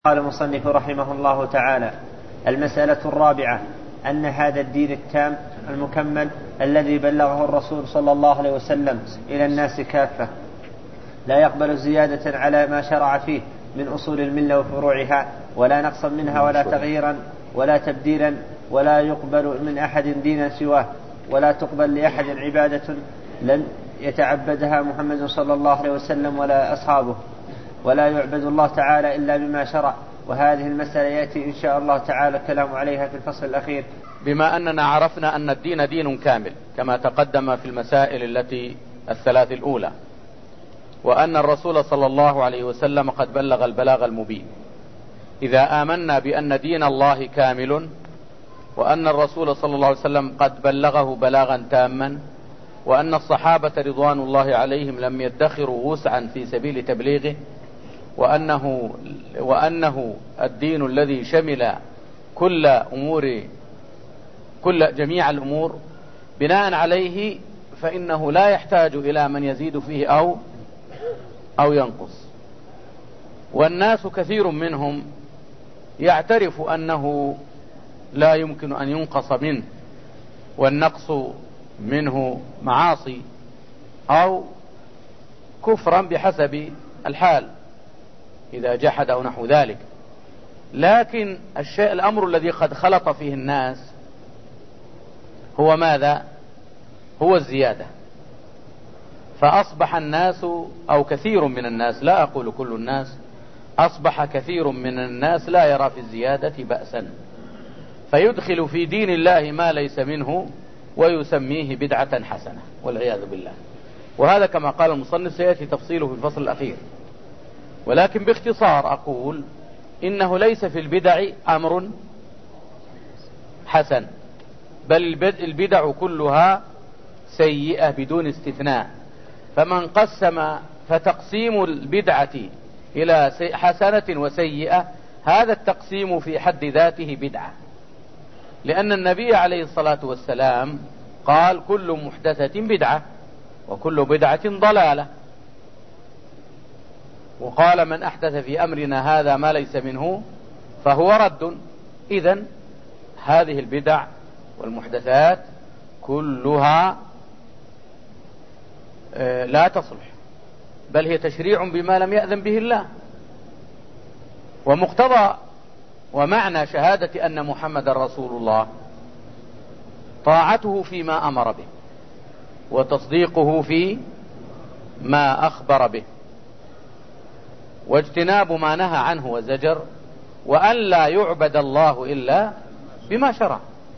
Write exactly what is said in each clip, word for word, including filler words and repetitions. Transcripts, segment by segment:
قال المصنف رحمه الله تعالى: المسألة الرابعة أن هذا الدين التام المكمل الذي بلغه الرسول صلى الله عليه وسلم إلى الناس كافة لا يقبل زيادة على ما شرع فيه من أصول الملة وفروعها، ولا نقصا منها، ولا تغييرا ولا تبديلا، ولا يقبل من أحد دينا سواه، ولا تقبل لأحد عبادة لن يتعبدها محمد صلى الله عليه وسلم ولا أصحابه، ولا يعبد الله تعالى إلا بما شرع. وهذه المسألة يأتي إن شاء الله تعالى الكلام عليها في الفصل الأخير. بما أننا عرفنا أن الدين دين كامل كما تقدم في المسائل التي الثلاث الأولى، وأن الرسول صلى الله عليه وسلم قد بلغ البلاغ المبين، إذا آمنا بأن دين الله كامل وأن الرسول صلى الله عليه وسلم قد بلغه بلاغا تاما، وأن الصحابة رضوان الله عليهم لم يدخروا وسعا في سبيل تبليغه، وأنه, وأنه الدين الذي شمل كل أمور كل جميع الأمور، بناء عليه فإنه لا يحتاج إلى من يزيد فيه أو أو ينقص. والناس كثير منهم يعترف أنه لا يمكن أن ينقص منه، والنقص منه معاصي أو كفرا بحسب الحال إذا جحد أو نحو ذلك. لكن الشيء الأمر الذي قد خلط فيه الناس هو ماذا؟ هو الزيادة. فأصبح الناس أو كثير من الناس، لا أقول كل الناس، أصبح كثير من الناس لا يرى في الزيادة بأسا، فيدخل في دين الله ما ليس منه ويسميه بدعة حسنة والعياذ بالله. وهذا كما قال المصنف سيأتي تفصيله في الفصل الأخير، ولكن باختصار أقول إنه ليس في البدع أمر حسن، بل البدع كلها سيئة بدون استثناء. فمن قسم فتقسيم البدعة إلى حسنة وسيئة، هذا التقسيم في حد ذاته بدعة، لأن النبي عليه الصلاة والسلام قال: كل محدثة بدعة وكل بدعة ضلالة. وقال: من أحدث في أمرنا هذا ما ليس منه فهو رد. إذن هذه البدع والمحدثات كلها لا تصلح، بل هي تشريع بما لم يأذن به الله. ومقتضى ومعنى شهادة أن محمد رسول الله طاعته فيما أمر به، وتصديقه في ما أخبر به، واجتناب ما نهى عنه وزجر، وأن لا يعبد الله إلا بما شرع.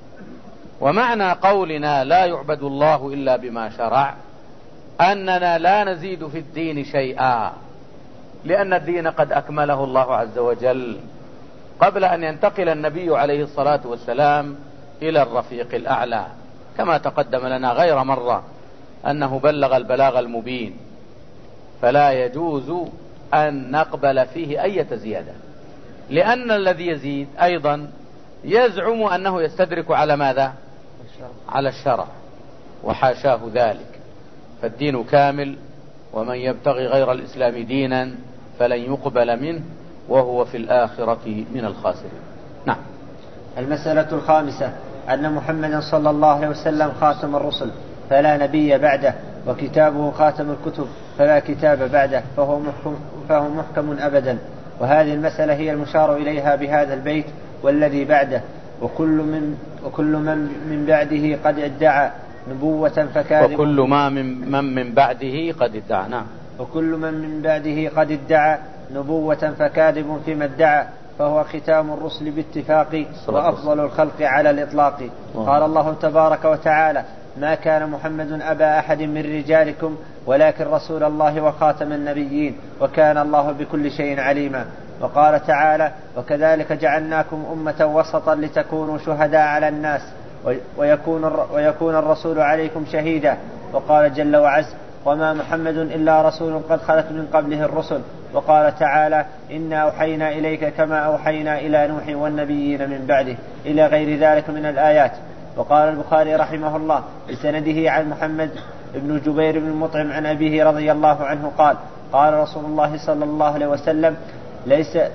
ومعنى قولنا لا يعبد الله إلا بما شرع أننا لا نزيد في الدين شيئا، لأن الدين قد أكمله الله عز وجل قبل أن ينتقل النبي عليه الصلاة والسلام إلى الرفيق الأعلى، كما تقدم لنا غير مرة أنه بلغ البلاغ المبين، فلا يجوز أن نقبل فيه أي زيادة، لأن الذي يزيد أيضا يزعم أنه يستدرك على ماذا؟ على الشرع، وحاشاه ذلك. فالدين كامل، ومن يبتغي غير الإسلام دينا فلن يقبل منه وهو في الآخرة من الخاسرين. نعم. المسألة الخامسة أن محمدا صلى الله عليه وسلم خاتم الرسل فلا نبي بعده، وكتابه خاتم الكتب فلا كتاب بعده، فهو محكم, فهو محكم أبدا. وهذه المسألة هي المشار إليها بهذا البيت والذي بعده. وكل من, وكل من, من بعده قد ادعى نبوة فكاذب وكل ما من, من, من بعده قد ادعى نعم وكل من من بعده قد ادعى نبوة فكاذب فيما ادعى، فهو ختام الرسل باتفاق وأفضل الخلق على الإطلاق. قال الله تبارك وتعالى: ما كان محمد أبا أحد من رجالكم ولكن رسول الله وخاتم النبيين وكان الله بكل شيء عليما. وقال تعالى: وكذلك جعلناكم أمة وسطا لتكونوا شهداء على الناس ويكون, ويكون الرسول عليكم شهيدا. وقال جل وعز: وما محمد إلا رسول قد خلت من قبله الرسل. وقال تعالى: إنا أوحينا إليك كما أوحينا إلى نوح والنبيين من بعده، إلى غير ذلك من الآيات. وقال البخاري رحمه الله بسنده عن محمد بن جبير بن مطعم عن أبيه رضي الله عنه قال: قال رسول الله صلى الله عليه وسلم: ليس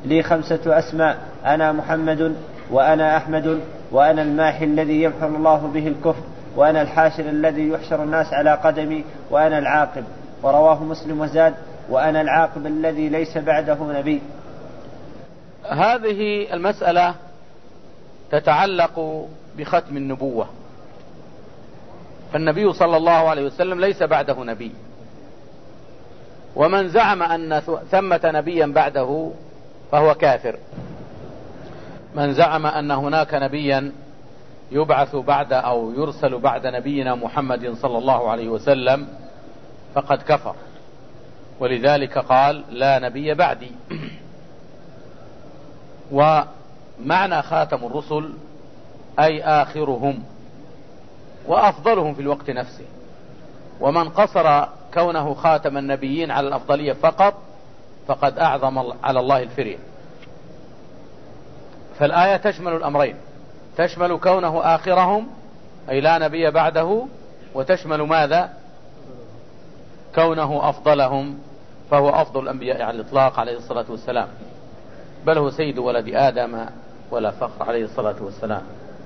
لي خمسة أسماء: أنا محمد، وأنا أحمد، وأنا الماحي الذي يمحو الله به الكفر، وأنا الحاشر الذي يحشر الناس على قدمي، وأنا العاقب. ورواه مسلم وزاد: وأنا العاقب الذي ليس بعده نبي. هذه المسألة تتعلق بختم النبوة، فالنبي صلى الله عليه وسلم ليس بعده نبي، ومن زعم أن ثمة نبيا بعده فهو كافر. من زعم أن هناك نبيا يبعث بعد أو يرسل بعد نبينا محمد صلى الله عليه وسلم فقد كفر، ولذلك قال: لا نبي بعدي. ومعنى خاتم الرسل أي آخرهم وأفضلهم في الوقت نفسه، ومن قصر كونه خاتم النبيين على الأفضلية فقط فقد أعظم على الله الفرية. فالآية تشمل الأمرين، تشمل كونه آخرهم أي لا نبي بعده، وتشمل ماذا؟ كونه أفضلهم، فهو أفضل الأنبياء على الإطلاق عليه الصلاة والسلام، بل هو سيد ولد آدم ولا فخر عليه الصلاة والسلام.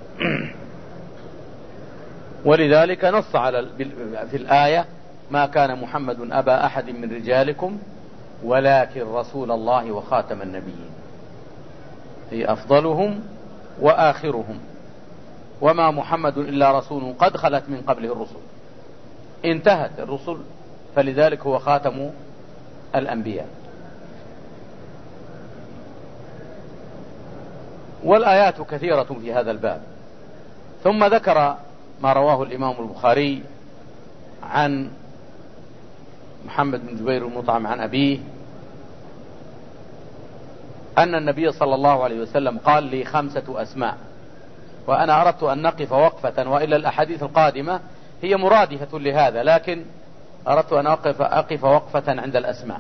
ولذلك نص على في الآية: ما كان محمد أبا أحد من رجالكم ولكن رسول الله وخاتم النبيين، هي أفضلهم وآخرهم، وما محمد إلا رسول قد خلت من قبله الرسل، انتهت الرسل، فلذلك هو خاتم الأنبياء. والآيات كثيرة في هذا الباب. ثم ذكر ما رواه الإمام البخاري عن محمد بن جبير المطعم عن أبيه أن النبي صلى الله عليه وسلم قال: لي خمسة أسماء. وأنا أردت أن نقف وقفة، وإلا الأحاديث القادمة هي مرادفة لهذا، لكن أردت أن أقف, أقف وقفة عند الأسماء.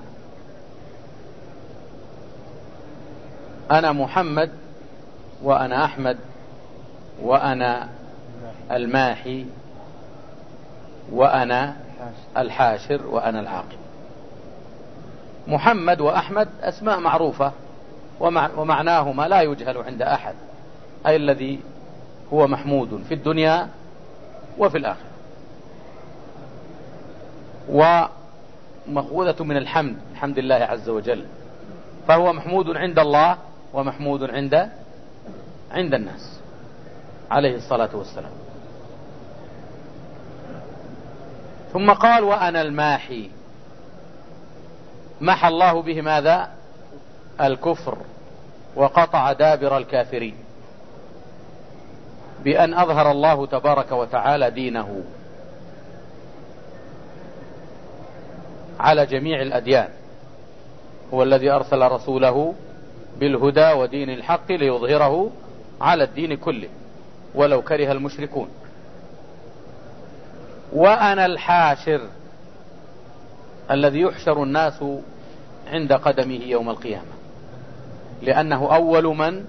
أنا محمد، وأنا أحمد، وأنا الماحي، وأنا الحاشر، وأنا العاقب. محمد وأحمد أسماء معروفة ومعناهما لا يجهل عند أحد، أي الذي هو محمود في الدنيا وفي الآخرة، ومأخوذة من الحمد، الحمد لله عز وجل، فهو محمود عند الله ومحمود عند عند الناس عليه الصلاة والسلام. ثم قال: وأنا الماحي. محى الله به ماذا؟ الكفر، وقطع دابر الكافرين، بأن أظهر الله تبارك وتعالى دينه على جميع الأديان. هو الذي أرسل رسوله بالهدى ودين الحق ليظهره على الدين كله ولو كره المشركون. وأنا الحاشر الذي يحشر الناس عند قدمه يوم القيامة، لأنه أول من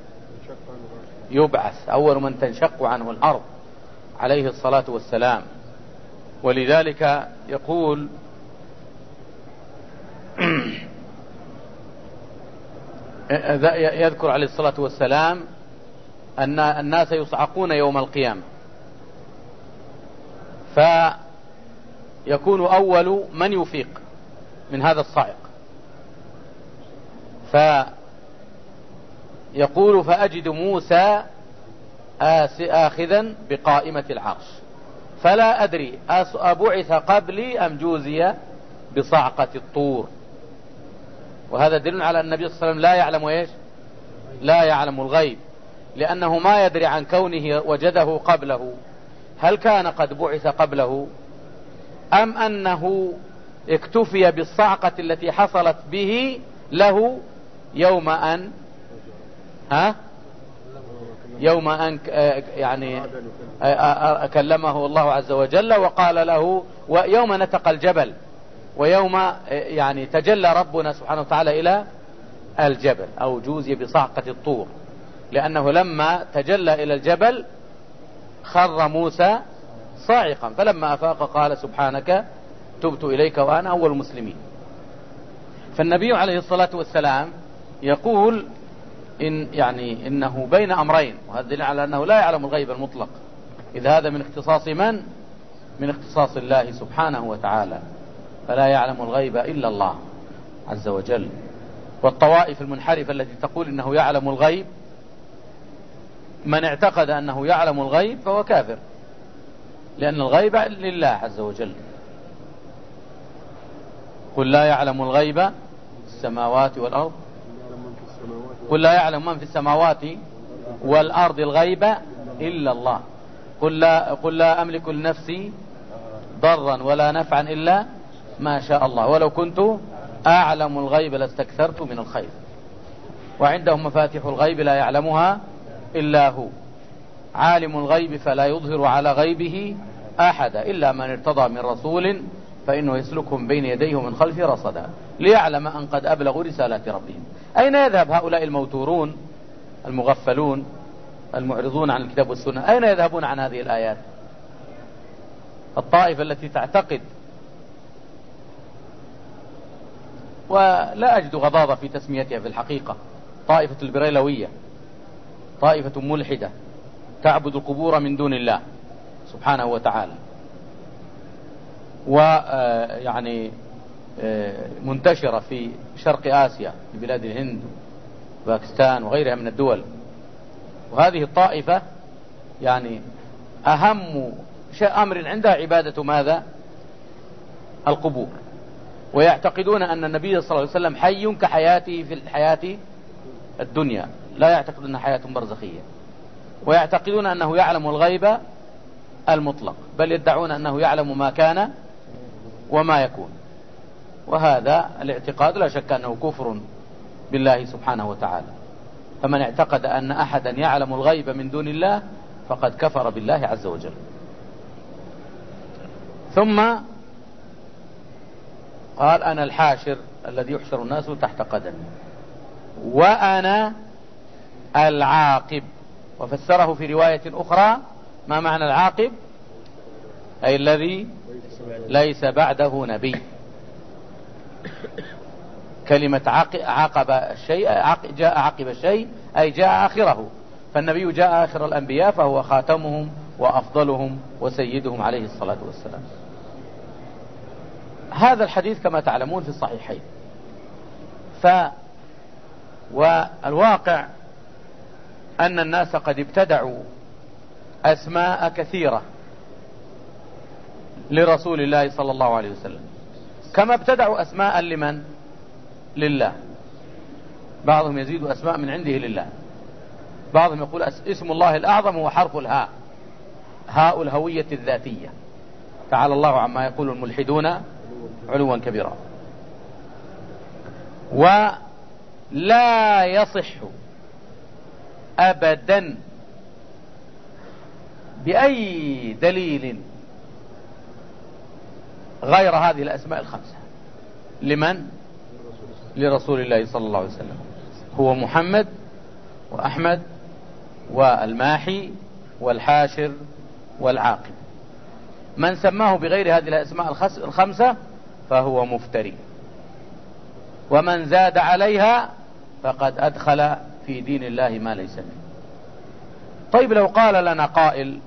يبعث، أول من تنشق عنه الأرض عليه الصلاة والسلام. ولذلك يقول يذكر عليه الصلاة والسلام أن الناس يصعقون يوم القيامة، فيكون أول من يفيق من هذا الصعق، فيقول: فأجد موسى آخذا بقائمة العرش، فلا أدري أبعث قبلي أم جوزي بصعقة الطور. وهذا دليل على أن النبي صلى الله عليه وسلم لا يعلم إيش؟ لا يعلم الغيب، لأنه ما يدري عن كونه وجده قبله هل كان قد بعث قبله أم أنه اكتفي بالصعقة التي حصلت به له يوم أن ها يوم أن يعني كلمه الله عز وجل وقال له، ويوم نتق الجبل، ويوم يعني تجلى ربنا سبحانه وتعالى إلى الجبل، أو جوزي بصعقة الطور، لأنه لما تجلى إلى الجبل خر موسى صاعقا، فلما أفاق قال: سبحانك تبت إليك وأنا أول المسلمين. فالنبي عليه الصلاة والسلام يقول إن يعني إنه بين أمرين، وهذا دليل على أنه لا يعلم الغيب المطلق، إذ هذا من اختصاص من؟ من اختصاص الله سبحانه وتعالى، فلا يعلم الغيب إلا الله عز وجل. والطوائف المنحرفة التي تقول إنه يعلم الغيب، من اعتقد أنه يعلم الغيب فهو كافر، لأن الغيب لله عز وجل. قل لا يعلم الغيب السماوات والأرض، قل لا يعلم من في السماوات والأرض الغيب إلا الله، قل لا, قل لا أملك لنفسي ضرا ولا نفعا إلا ما شاء الله، ولو كنت أعلم الغيب لاستكثرت من الخير، وعندهم مفاتيح الغيب لا يعلمها إلا هو، عالم الغيب فلا يظهر على غيبه أحد إلا من ارتضى من رسول فإنه يسلكهم بين يديه من خلفه رصدا ليعلم أن قد أبلغوا رسالات ربهم. أين يذهب هؤلاء الموتورون المغفلون المعرضون عن الكتاب والسنة؟ أين يذهبون عن هذه الآيات؟ الطائفة التي تعتقد، ولا أجد غضاضة في تسميتها في الحقيقة، طائفة البريلوية، طائفة ملحدة تعبد القبور من دون الله سبحانه وتعالى، ويعني منتشرة في شرق آسيا في بلاد الهند وباكستان وغيرها من الدول. وهذه الطائفة يعني أهم شيء أمر عندها عبادة ماذا؟ القبور، ويعتقدون أن النبي صلى الله عليه وسلم حي كحياته في الحياة الدنيا، لا يعتقد أنها حياة برزخية، ويعتقدون أنه يعلم الغيب المطلق، بل يدعون أنه يعلم ما كان وما يكون. وهذا الاعتقاد لا شك أنه كفر بالله سبحانه وتعالى، فمن اعتقد أن أحدا يعلم الغيب من دون الله فقد كفر بالله عز وجل. ثم قال أنا الحاشر الذي يحشر الناس تحت قدمي، وأنا العاقب، وفسره في رواية أخرى ما معنى العاقب؟ أي الذي ليس بعده نبي. كلمة عاقب الشيء، جاء عقب الشيء أي جاء آخره، فالنبي جاء آخر الأنبياء فهو خاتمهم وأفضلهم وسيدهم عليه الصلاة والسلام. هذا الحديث كما تعلمون في الصحيحين. ف والواقع أن الناس قد ابتدعوا أسماء كثيرة لرسول الله صلى الله عليه وسلم، كما ابتدعوا أسماء لمن؟ لله. بعضهم يزيد أسماء من عنده لله، بعضهم يقول اسم الله الأعظم هو حرف الهاء، هاء الهوية الذاتية، تعالى الله عما يقول الملحدون علوا كبيرا. ولا يصح أبدا بأي دليل غير هذه الأسماء الخمسة لمن؟ لرسول الله صلى الله عليه وسلم، هو محمد وأحمد والماحي والحاشر والعاقب. من سماه بغير هذه الأسماء الخمسة فهو مفتري، ومن زاد عليها فقد أدخل في دين الله ما ليس منه. طيب لو قال لنا قائل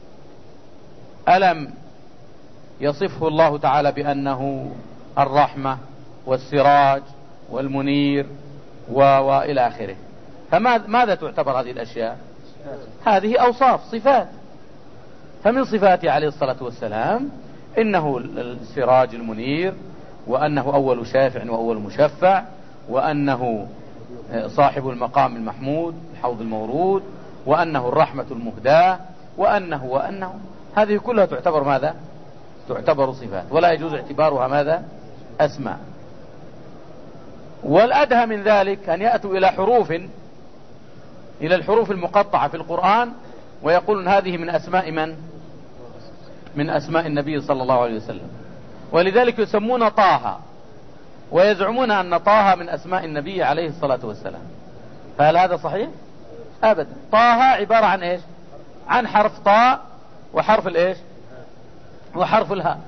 ألم يصفه الله تعالى بأنه الرحمة والسراج والمنير وإلى آخره، فماذا تعتبر هذه الأشياء؟ هذه أوصاف صفات، فمن صفاته عليه الصلاة والسلام إنه السراج المنير، وأنه أول شافع وأول مشفع، وأنه صاحب المقام المحمود الحوض المورود، وأنه الرحمة المهداة، وأنه وأنه هذه كلها تعتبر ماذا؟ تعتبر صفات، ولا يجوز اعتبارها ماذا؟ أسماء. والأدهى من ذلك أن يأتوا إلى حروف، إلى الحروف المقطعة في القرآن، ويقولون هذه من أسماء من؟ من أسماء النبي صلى الله عليه وسلم، ولذلك يسمون طه، ويزعمون أن طه من أسماء النبي عليه الصلاة والسلام. فهل هذا صحيح؟ أبدا. طه عبارة عن إيش؟ عن حرف طاء وحرف الإيش؟ وحرف الهاء،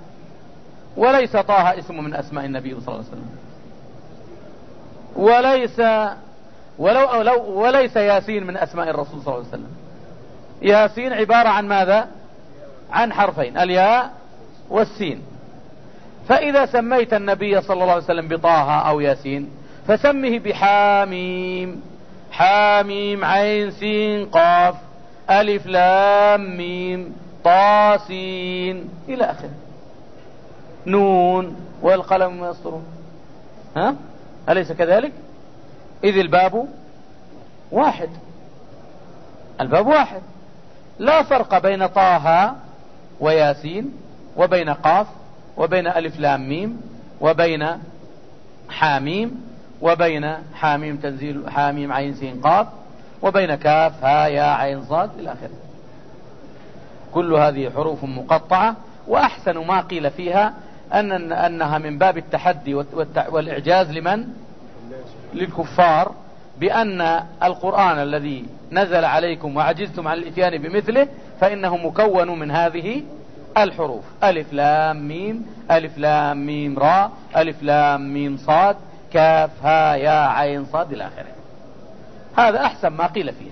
وليس طه اسم من أسماء النبي صلى الله عليه وسلم، وليس ولو لو وليس ياسين من أسماء الرسول صلى الله عليه وسلم. ياسين عبارة عن ماذا؟ عن حرفين، الياء والسين. فإذا سميت النبي صلى الله عليه وسلم بطه أو ياسين فسمه بحاميم، حاميم عين سين قاف ألف لام ميم طا سين إلى آخره، نون والقلم يسطرون. ها؟ أليس كذلك؟ إذ الباب واحد، الباب واحد، لا فرق بين طه وياسين وبين قاف وبين ألف لام ميم وبين حاميم وبين حاميم تنزيل حاميم عين سين قاف وبين كاف ها يا عين صاد إلى آخره. كل هذه حروف مقطعة، وأحسن ما قيل فيها أن أنها من باب التحدي والإعجاز لمن؟ للكفار، بأن القرآن الذي نزل عليكم وعجزتم عن الإتيان بمثله فإنه مكون من هذه الحروف، ألف لام ميم ألف لام ميم را ألف لام ميم صاد كاف ها يا عين صاد إلى آخره. هذا أحسن ما قيل فيها،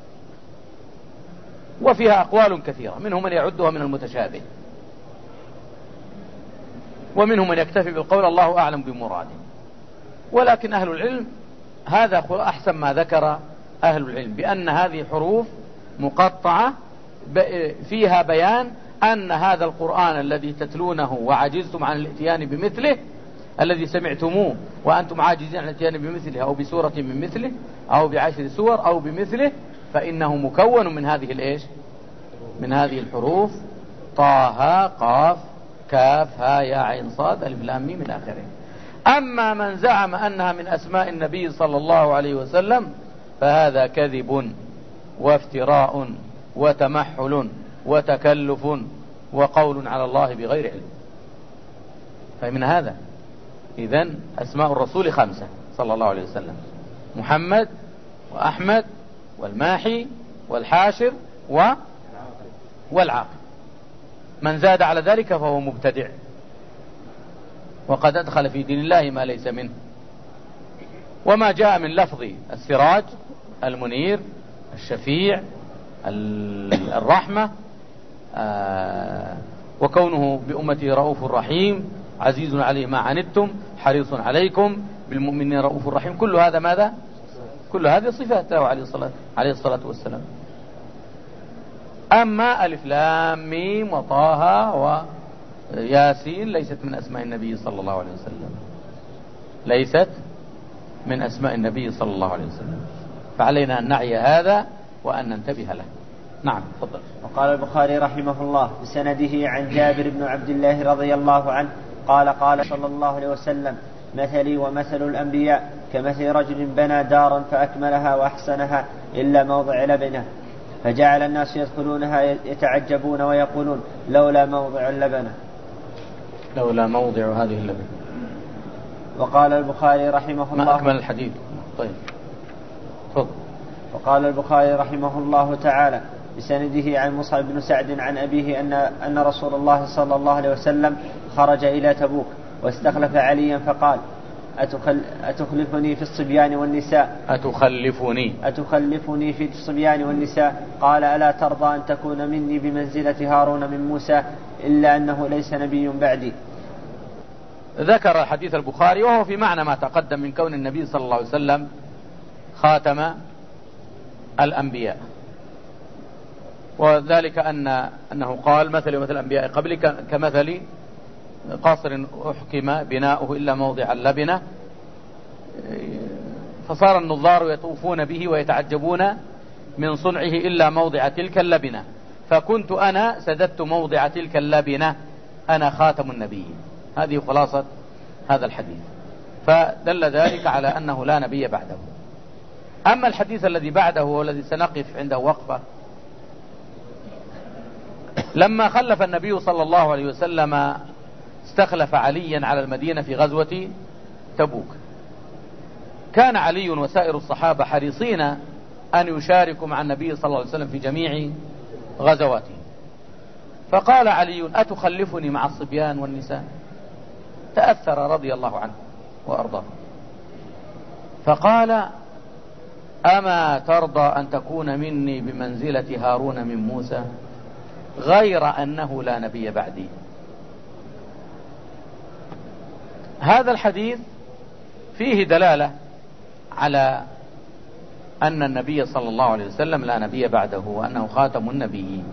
وفيها أقوال كثيرة، منهم من يعدها من المتشابه، ومنهم من يكتفي بالقول الله أعلم بمراده. ولكن أهل العلم هذا أحسن ما ذكر أهل العلم، بأن هذه حروف مقطعة فيها بيان أن هذا القرآن الذي تتلونه وعجزتم عن الاتيان بمثله، الذي سمعتموه وأنتم عاجزين عن الاتيان بمثله أو بسورة من مثله أو بعشر سور أو بمثله، فإنه مكون من هذه الإيش؟ من هذه الحروف طه قاف كاف ها يا عين صاد ألف لام ميم إلى آخره. أما من زعم أنها من أسماء النبي صلى الله عليه وسلم فهذا كذب وافتراء وتمحل وتكلف وقول على الله بغير علم. فمن هذا إذن أسماء الرسول خمسة صلى الله عليه وسلم: محمد وأحمد والماحي والحاشر و والعاقب. من زاد على ذلك فهو مبتدع، وقد أدخل في دين الله ما ليس منه. وما جاء من لفظ السراج المنير الشفيع الرحمة آه وكونه بأمته رؤوف رحيم عزيز عليه ما عنتم حريص عليكم بالمؤمنين رؤوف رحيم، كل هذا ماذا؟ كل هذه صفات له عليه الصلاة, عليه الصلاة والسلام. أما ألف لام ميم وطه وياسين ليست من أسماء النبي صلى الله عليه وسلم، ليست من أسماء النبي صلى الله عليه وسلم، فعلينا أن نعي هذا وأن ننتبه له. نعم تفضل. وقال البخاري رحمه الله بسنده عن جابر بن عبد الله رضي الله عنه قال قال صلى الله عليه وسلم: مثلي ومثل الأنبياء كمثل رجل بنى دارا فأكملها وأحسنها إلا موضع لبنه، فجعل الناس يدخلونها يتعجبون ويقولون لولا موضع اللبنة، لولا موضع هذه اللبنة. وقال البخاري رحمه الله ما أكمل الحديث. طيب تفضل. وقال البخاري رحمه الله تعالى بسنده عن مصعب بن سعد عن أبيه أن أن رسول الله صلى الله عليه وسلم خرج إلى تبوك واستخلف عليا فقال: أتخل أتخلفني في الصبيان والنساء أتخلفني أتخلفني في الصبيان والنساء؟ قال: ألا ترضى أن تكون مني بمنزلة هارون من موسى إلا أنه ليس نبي بعدي. ذكر حديث البخاري وهو في معنى ما تقدم من كون النبي صلى الله عليه وسلم خاتم الأنبياء، وذلك أن أنه قال: مثل مثل الأنبياء قبل كمثل قصر أحكم بناؤه إلا موضع اللبنة، فصار النظار يطوفون به ويتعجبون من صنعه إلا موضع تلك اللبنة، فكنت أنا سددت موضع تلك اللبنة، أنا خاتم النبيين. هذه خلاصة هذا الحديث، فدل ذلك على أنه لا نبي بعده. أما الحديث الذي بعده والذي سنقف عنده وقفة: لما خلف النبي صلى الله عليه وسلم استخلف عليا على المدينة في غزوة تبوك، كان علي وسائر الصحابة حريصين أن يشاركوا مع النبي صلى الله عليه وسلم في جميع غزواته، فقال علي: أتخلفني مع الصبيان والنساء؟ تأثر رضي الله عنه وأرضاه، فقال: أما ترضى أن تكون مني بمنزلة هارون من موسى غير أنه لا نبي بعدي. هذا الحديث فيه دلالة على أن النبي صلى الله عليه وسلم لا نبي بعده وأنه خاتم النبيين.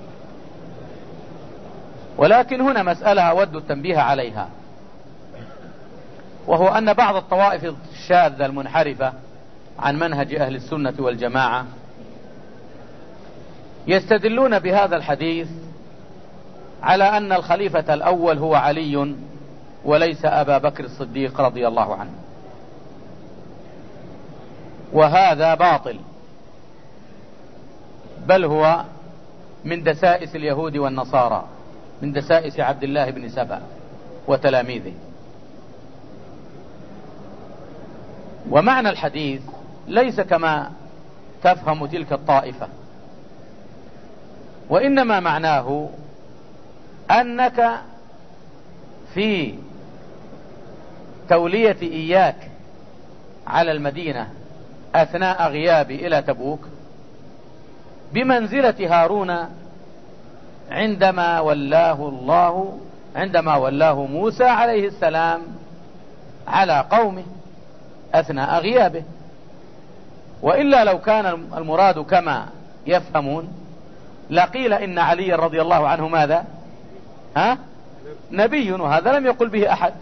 ولكن هنا مسألة أود التنبيه عليها، وهو أن بعض الطوائف الشاذة المنحرفة عن منهج أهل السنة والجماعة يستدلون بهذا الحديث على أن الخليفة الأول هو علي وليس أبا بكر الصديق رضي الله عنه، وهذا باطل، بل هو من دسائس اليهود والنصارى، من دسائس عبد الله بن سبأ وتلاميذه. ومعنى الحديث ليس كما تفهم تلك الطائفة، وإنما معناه أنك في تولية إياك على المدينة أثناء غيابي إلى تبوك بمنزلة هارون عندما ولاه الله عندما ولاه موسى عليه السلام على قومه أثناء غيابه. وإلا لو كان المراد كما يفهمون لقيل إن علي رضي الله عنه ماذا؟ ها؟ نبي، وهذا لم يقل به أحد.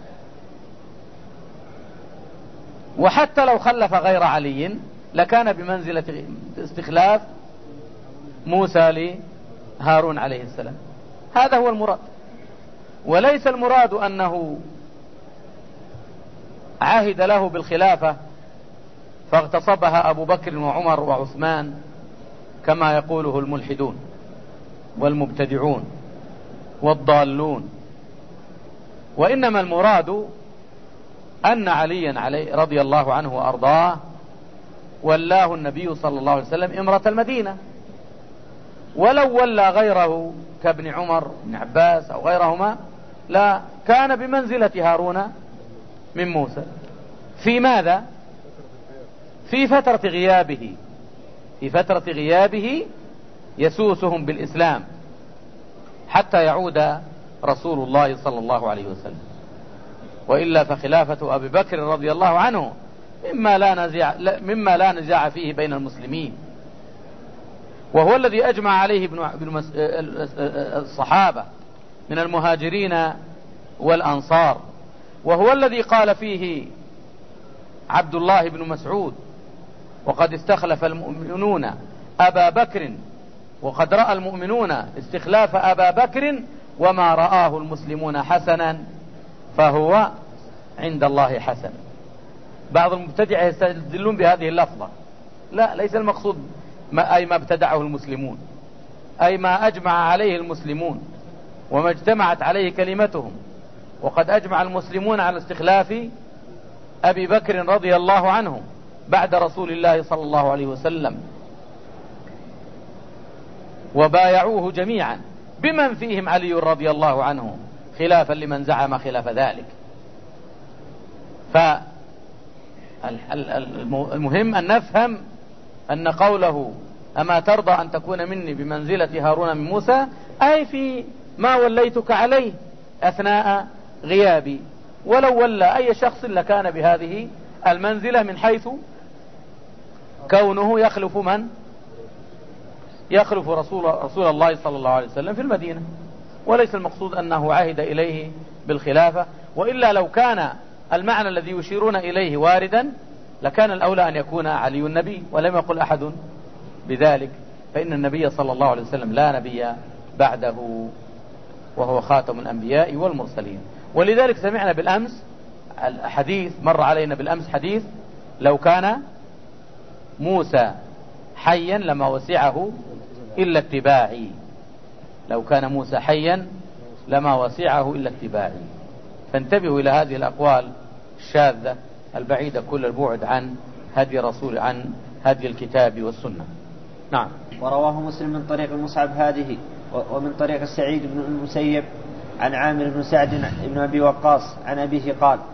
وحتى لو خلف غير علي لكان بمنزلة استخلاف موسى لهارون عليه السلام. هذا هو المراد، وليس المراد أنه عاهد له بالخلافة فاغتصبها أبو بكر وعمر وعثمان كما يقوله الملحدون والمبتدعون والضالون. وإنما المراد أن عليا علي رضي الله عنه وأرضاه ولاه النبي صلى الله عليه وسلم إمرة المدينة، ولو ولى غيره كابن عمر بن عباس أو غيرهما لا كان بمنزلة هارون من موسى. في ماذا؟ في فترة غيابه، في فترة غيابه يسوسهم بالإسلام حتى يعود رسول الله صلى الله عليه وسلم. وإلا فخلافة أبي بكر رضي الله عنه مما لا نزاع مما لا نزاع فيه بين المسلمين، وهو الذي أجمع عليه ابن الصحابة من المهاجرين والأنصار، وهو الذي قال فيه عبد الله بن مسعود: وقد استخلف المؤمنون أبا بكر وقد رأى المؤمنون استخلاف أبا بكر وما رآه المسلمون حسنا فهو عند الله حسن. بعض المبتدعة يستدلون بهذه اللفظة، لا، ليس المقصود ما أي ما ابتدعه المسلمون، أي ما أجمع عليه المسلمون وما اجتمعت عليه كلمتهم. وقد أجمع المسلمون على استخلاف أبي بكر رضي الله عنه بعد رسول الله صلى الله عليه وسلم، وبايعوه جميعا بمن فيهم علي رضي الله عنه خلافا لمن زعم خلاف ذلك. فالمهم أن نفهم أن قوله أما ترضى أن تكون مني بمنزلة هارون من موسى أي في ما وليتك عليه أثناء غيابي، ولو ولى أي شخص لكان بهذه المنزلة من حيث كونه يخلف من؟ يخلف رسول, رسول الله صلى الله عليه وسلم في المدينة، وليس المقصود أنه عهد إليه بالخلافة. وإلا لو كان المعنى الذي يشيرون إليه واردا لكان الأولى أن يكون علي النبي، ولم يقل أحد بذلك، فإن النبي صلى الله عليه وسلم لا نبي بعده وهو خاتم الأنبياء والمرسلين. ولذلك سمعنا بالأمس الحديث، مر علينا بالأمس حديث: لو كان موسى حيا لما وسعه إلا اتباعي، لو كان موسى حيا لما وسعه إلا اتباعي. فانتبهوا إلى هذه الأقوال الشاذة البعيدة كل البعد عن هدي رسول عن هدي الكتاب والسنة. نعم. ورواه مسلم من طريق مصعب هذه ومن طريق السعيد بن المسيب عن عامر بن سعد بن أبي وقاص عن أبيه قال: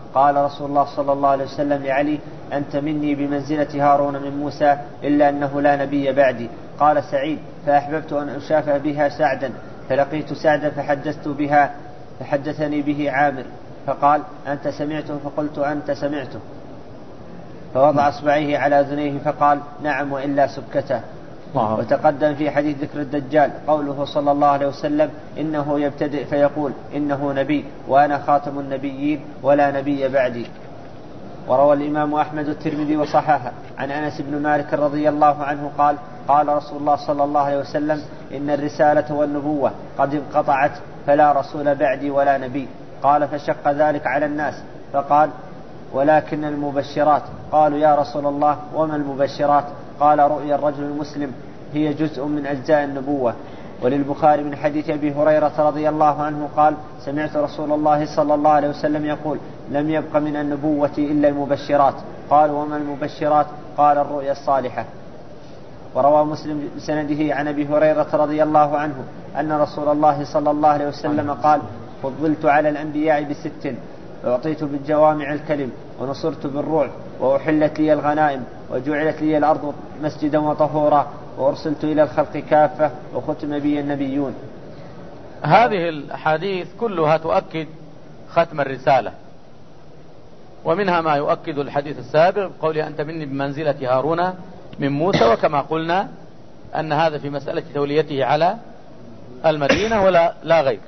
قال رسول الله صلى الله عليه وسلم لعلي: أنت مني بمنزلة هارون من موسى إلا أنه لا نبي بعدي. قال سعيد: فأحببت أن أشافه بها سعدا، فلقيت سعدا فحدثت بها فحدثني به عامر فقال: أنت سمعته؟ فقلت: أنت سمعته. فوضع أصبعيه على أذنيه فقال: نعم وإلا سكته. وتقدم في حديث ذكر الدجال قوله صلى الله عليه وسلم: إنه يبتدئ فيقول إنه نبي وأنا خاتم النبيين ولا نبي بعدي. وروى الإمام أحمد الترمذي وصححه عن أنس بن مالك رضي الله عنه قال: قال رسول الله صلى الله عليه وسلم: إن الرسالة والنبوة قد انقطعت فلا رسول بعدي ولا نبي. قال: فشق ذلك على الناس فقال: ولكن المبشرات. قالوا: يا رسول الله وما المبشرات؟ قال: رؤيا الرجل المسلم هي جزء من أجزاء النبوة. وللبخاري من حديث أبي هريرة رضي الله عنه قال: سمعت رسول الله صلى الله عليه وسلم يقول: لم يبق من النبوة إلا المبشرات. قالوا: وما المبشرات؟ قال: الرؤيا الصالحة. وروى مسلم بسنده عن أبي هريرة رضي الله عنه أن رسول الله صلى الله عليه وسلم قال: فضلت على الأنبياء بست، أعطيت بالجوامع الكلم، ونصرت بالرعب، وأحلت لي الغنائم، وجعلت لي الأرض مسجدا وطهورا، وأرسلت إلى الخلق كافة، وختم بي النبيون. هذه الأحاديث كلها تؤكد ختم الرسالة، ومنها ما يؤكد الحديث السابق قول: أنت مني بمنزلة هارون من موسى. وكما قلنا أن هذا في مسألة توليته على المدينة ولا لا غير.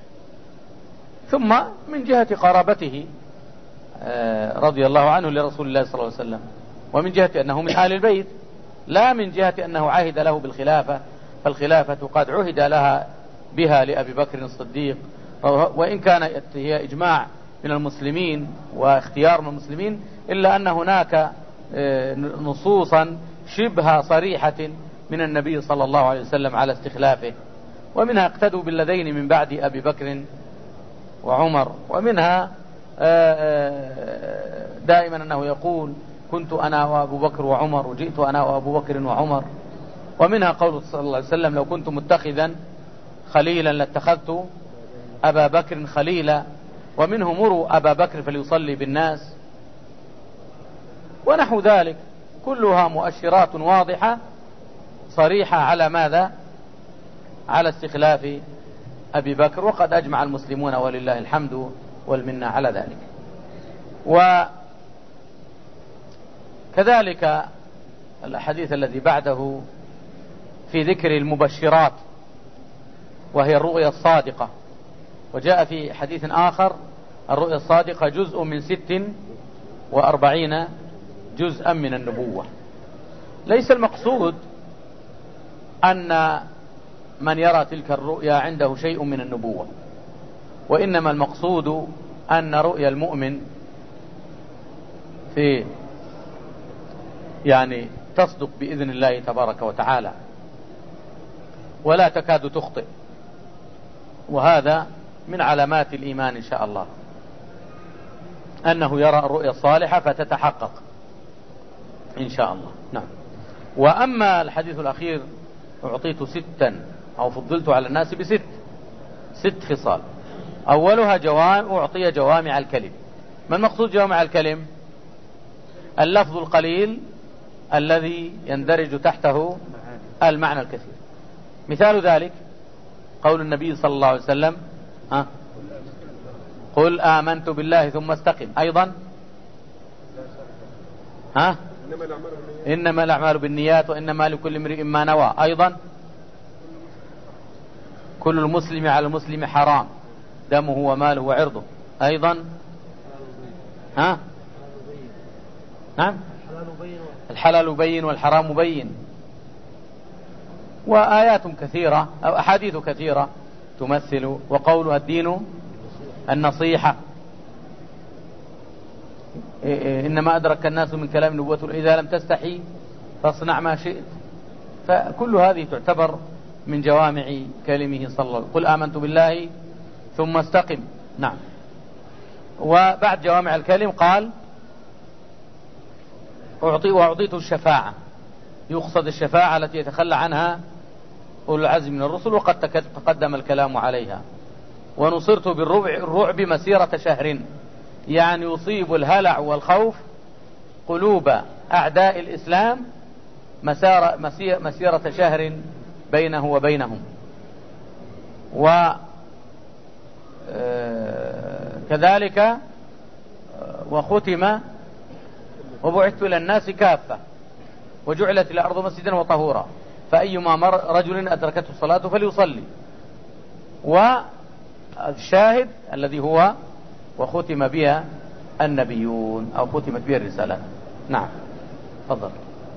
ثم من جهة قرابته رضي الله عنه لرسول الله صلى الله عليه وسلم، ومن جهة أنه من آل البيت، لا من جهة أنه عهد له بالخلافة، فالخلافة قد عهد لها بها لأبي بكر الصديق، وإن كانت هي إجماع من المسلمين واختيار من المسلمين، إلا أن هناك نصوصا شبه صريحة من النبي صلى الله عليه وسلم على استخلافه، ومنها اقتدوا بالذين من بعد أبي بكر وعمر، ومنها دائما أنه يقول: كنت أنا وأبو بكر وعمر، وجئت أنا وأبو بكر وعمر. ومنها قول صلى الله عليه وسلم: لو كنت متخذا خليلا لاتخذت أبا بكر خليلا. ومنه: مروا أبا بكر فليصلي بالناس، ونحو ذلك، كلها مؤشرات واضحة صريحة على ماذا؟ على استخلاف أبي بكر، وقد أجمع المسلمون ولله الحمد والمنة على ذلك. وكذلك الحديث الذي بعده في ذكر المبشرات وهي الرؤيا الصادقة، وجاء في حديث آخر: الرؤيا الصادقة جزء من ست وأربعين جزءا من النبوة. ليس المقصود أن من يرى تلك الرؤيا عنده شيء من النبوة، وإنما المقصود أن رؤيا المؤمن في يعني تصدق بإذن الله تبارك وتعالى، ولا تكاد تخطئ، وهذا من علامات الإيمان إن شاء الله، أنه يرى الرؤيا الصالحة فتتحقق إن شاء الله. نعم. وأما الحديث الأخير: أعطيت ستا أو فضلت على الناس بست، ست خصال. أولها جوام أعطي جوامع الكلم. ما المقصود جوامع الكلم؟ اللفظ القليل الذي يندرج تحته المعنى الكثير. مثال ذلك قول النبي صلى الله عليه وسلم: ها قل آمنت بالله ثم استقم. أيضا: ها إنما الأعمال بالنيات وإنما لكل امرئ ما نوى. أيضا: كل المسلم على المسلم حرام دمه وماله وعرضه. أيضا: ها نعم الحلال بين والحرام بين. وآيات كثيرة أو أحاديث كثيرة تمثل. وقولها: الدين النصيحة، إنما أدرك الناس من كلام النبوة إذا لم تستحي فاصنع ما شئت. فكل هذه تعتبر من جوامع كلمه صلى الله عليه وسلم: قل آمنت بالله ثم استقم. نعم. وبعد جوامع الكلم قال: أعطي وأعطيته الشفاعة. يقصد الشفاعة التي يتخلى عنها أولو العزم من الرسل، وقد تقدم الكلام عليها. ونصرت بالرعب مسيرة شهر، يعني يصيب الهلع والخوف قلوب أعداء الإسلام مسار مسيرة شهر بينه وبينهم. وكذلك وختم وبعثت إلى الناس كافة وجعلت الأرض مسجدا وطهورا فأيما رجل أدركته الصلاة فليصلي. والشاهد الذي هو وختم بها النبيون أو ختمت بها الرسالات. نعم تفضل.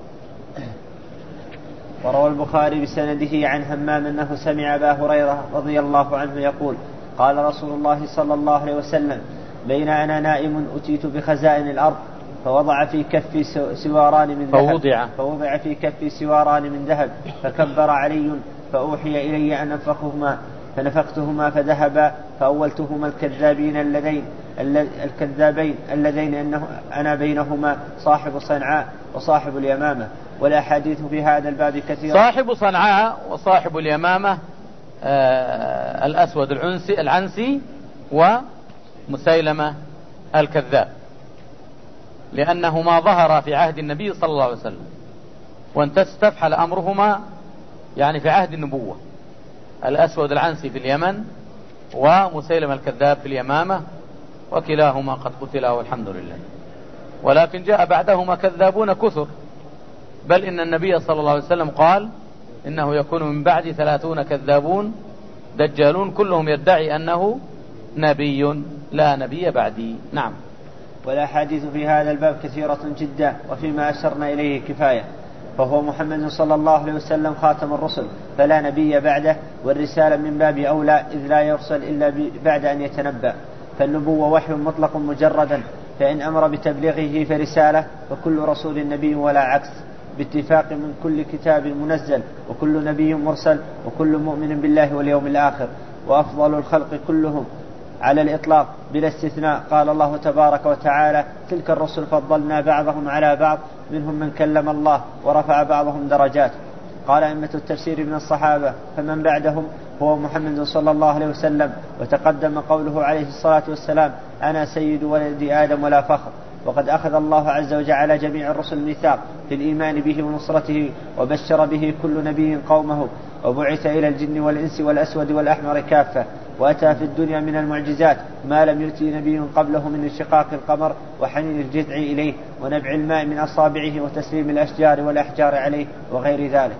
وروى البخاري بسنده عن همام أنه سمع أبا هريرة رضي الله عنه يقول قال رسول الله صلى الله عليه وسلم بين أنا نائم أتيت بخزائن الأرض فوضع في كفي سواران من ذهب فوضع, فوضع في كفي سواران من ذهب فكبر علي فأوحي إلي أن أنفخهما فنفختهما فذهبا فأولتهما الكذابين اللذين الكذابين اللذين أنه أنا بينهما صاحب صنعاء وصاحب اليمامة. والأحاديث في هذا الباب كثيرة. صاحب صنعاء وصاحب اليمامة آه الأسود العنسي, العنسي ومسيلمة الكذاب لأنهما ظهر في عهد النبي صلى الله عليه وسلم وانتستفحل أمرهما يعني في عهد النبوة. الأسود العنسي في اليمن ومسيلمة الكذاب في اليمامة وكلاهما قد قتلا والحمد لله. ولكن جاء بعدهما كذابون كثر بل إن النبي صلى الله عليه وسلم قال إنه يكون من بعد ثلاثون كذابون دجالون كلهم يدعي أنه نبي لا نبي بعدي. نعم. والأحاديث في هذا الباب كثيرة جدا وفيما أشرنا إليه كفاية. فهو محمد صلى الله عليه وسلم خاتم الرسل فلا نبي بعده والرسالة من باب أولى إذ لا يرسل إلا بعد أن يتنبأ. فالنبوة وحي مطلق مجردا فإن أمر بتبليغه فرسالة فكل رسول نبي ولا عكس باتفاق من كل كتاب منزل وكل نبي مرسل وكل مؤمن بالله واليوم الآخر. وأفضل الخلق كلهم على الإطلاق بلا استثناء. قال الله تبارك وتعالى تلك الرسل فضلنا بعضهم على بعض منهم من كلم الله ورفع بعضهم درجات. قال أئمة التفسير من الصحابة فمن بعدهم هو محمد صلى الله عليه وسلم. وتقدم قوله عليه الصلاة والسلام أنا سيد ولد آدم ولا فخر. وقد أخذ الله عز وجل جميع الرسل ميثاق في الإيمان به ونصرته وبشر به كل نبي قومه وبعث إلى الجن والإنس والأسود والأحمر كافة. وأتى في الدنيا من المعجزات ما لم يؤتي نبي قبله من انشقاق القمر وحنين الجذع إليه ونبع الماء من أصابعه وتسليم الأشجار والأحجار عليه وغير ذلك.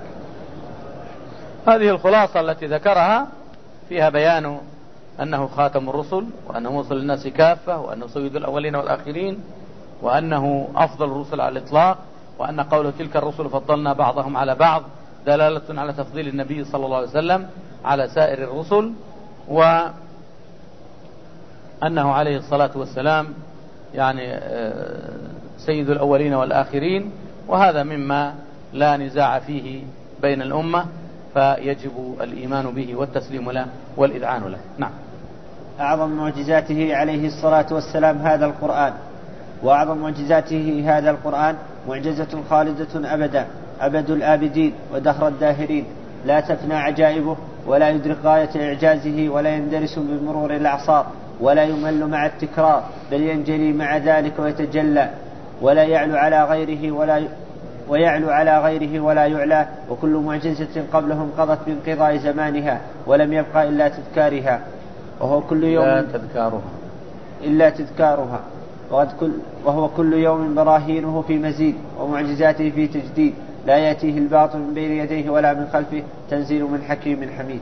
هذه الخلاصة التي ذكرها فيها بيان أنه خاتم الرسل وأنه وصل للناس كافة وأنه سيد الأولين والآخرين وأنه أفضل الرسل على الإطلاق وأن قوله تلك الرسل فضلنا بعضهم على بعض دلالة على تفضيل النبي صلى الله عليه وسلم على سائر الرسل وأنه عليه الصلاة والسلام يعني سيد الأولين والآخرين. وهذا مما لا نزاع فيه بين الأمة فيجب الإيمان به والتسليم له والإذعان له. نعم. أعظم معجزاته عليه الصلاة والسلام هذا القرآن. وأعظم معجزاته هذا القرآن معجزة خالدة أبدا أبد الآبدين ودهر الداهرين لا تفنى عجائبه ولا يدرك غاية إعجازه ولا يندرس بمرور الأعصار ولا يمل مع التكرار بل ينجلي مع ذلك ويتجلى ولا يعلو على غيره ولا ويعلو على غيره ولا يعلى. وكل معجزة قبلهم قضت بانقضاء زمانها ولم يبقى إلا تذكارها وهو كل يوم إلا تذكارها إلا تذكارها كل وهو كل يوم براهينه في مزيد ومعجزاته في تجديد لا يأتيه الباطل من بين يديه ولا من خلفه تنزيل من حكيم حميد.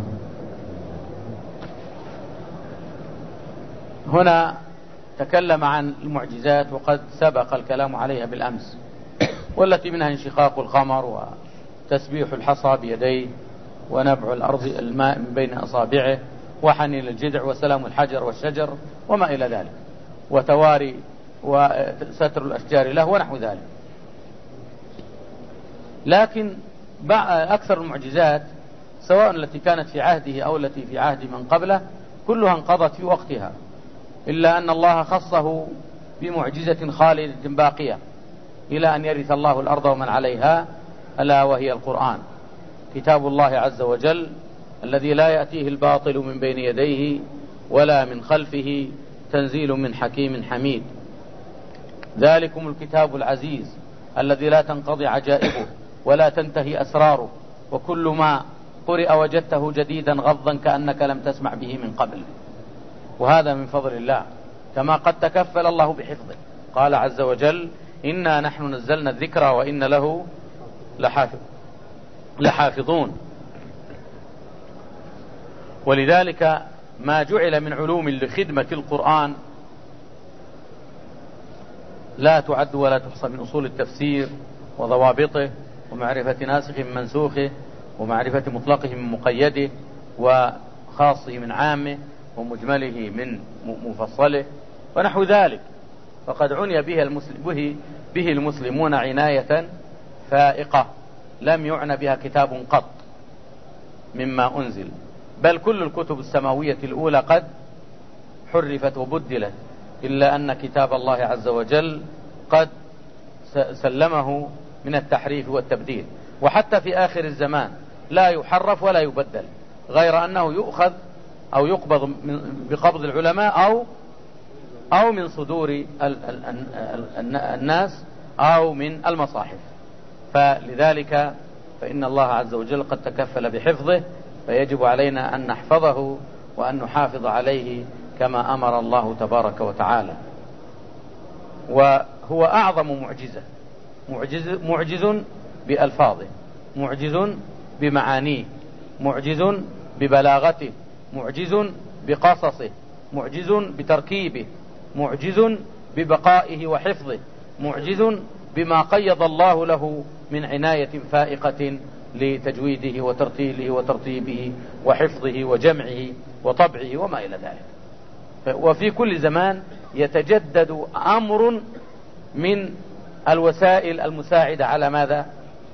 هنا تكلم عن المعجزات وقد سبق الكلام عليها بالأمس والتي منها انشقاق القمر وتسبيح الحصى بيديه ونبع الأرض الماء من بين أصابعه وحنين الجذع وسلام الحجر والشجر وما إلى ذلك وتواري وستر الأشجار له ونحو ذلك. لكن أكثر المعجزات سواء التي كانت في عهده أو التي في عهد من قبله كلها انقضت في وقتها إلا أن الله خصه بمعجزة خالدة باقية إلى أن يرث الله الأرض ومن عليها ألا وهي القرآن كتاب الله عز وجل الذي لا يأتيه الباطل من بين يديه ولا من خلفه تنزيل من حكيم حميد. ذلكم الكتاب العزيز الذي لا تنقضي عجائبه ولا تنتهي أسراره، وكل ما قرئ وجدته جديدا غضا كأنك لم تسمع به من قبل. وهذا من فضل الله، كما قد تكفل الله بحفظه. قال عز وجل: إنا نحن نزلنا الذكر وإن له لحافظ لحافظون. ولذلك ما جعل من علوم لخدمة القرآن لا تعد ولا تحصى، من أصول التفسير وضوابطه، ومعرفة ناسخه من منسوخه، ومعرفة مطلقه من مقيده، وخاصه من عامه، ومجمله من مفصله، ونحو ذلك. فقد عني به, المسلم به, به المسلمون عناية فائقة لم يعنى بها كتاب قط مما أنزل، بل كل الكتب السماوية الأولى قد حرفت وبدلت، إلا أن كتاب الله عز وجل قد سلمه من التحريف والتبديل. وحتى في آخر الزمان لا يحرف ولا يبدل، غير أنه يؤخذ أو يقبض بقبض العلماء أو أو من صدور الناس أو من المصاحف. فلذلك فإن الله عز وجل قد تكفل بحفظه، فيجب علينا أن نحفظه وأن نحافظ عليه كما أمر الله تبارك وتعالى. وهو أعظم معجزة، معجز, معجز بألفاظه، معجز بمعانيه، معجز ببلاغته، معجز بقصصه، معجز بتركيبه، معجز ببقائه وحفظه، معجز بما قيض الله له من عناية فائقة لتجويده وترتيله وترتيبه وحفظه وجمعه وطبعه وما إلى ذلك. وفي كل زمان يتجدد أمر من الوسائل المساعدة على ماذا؟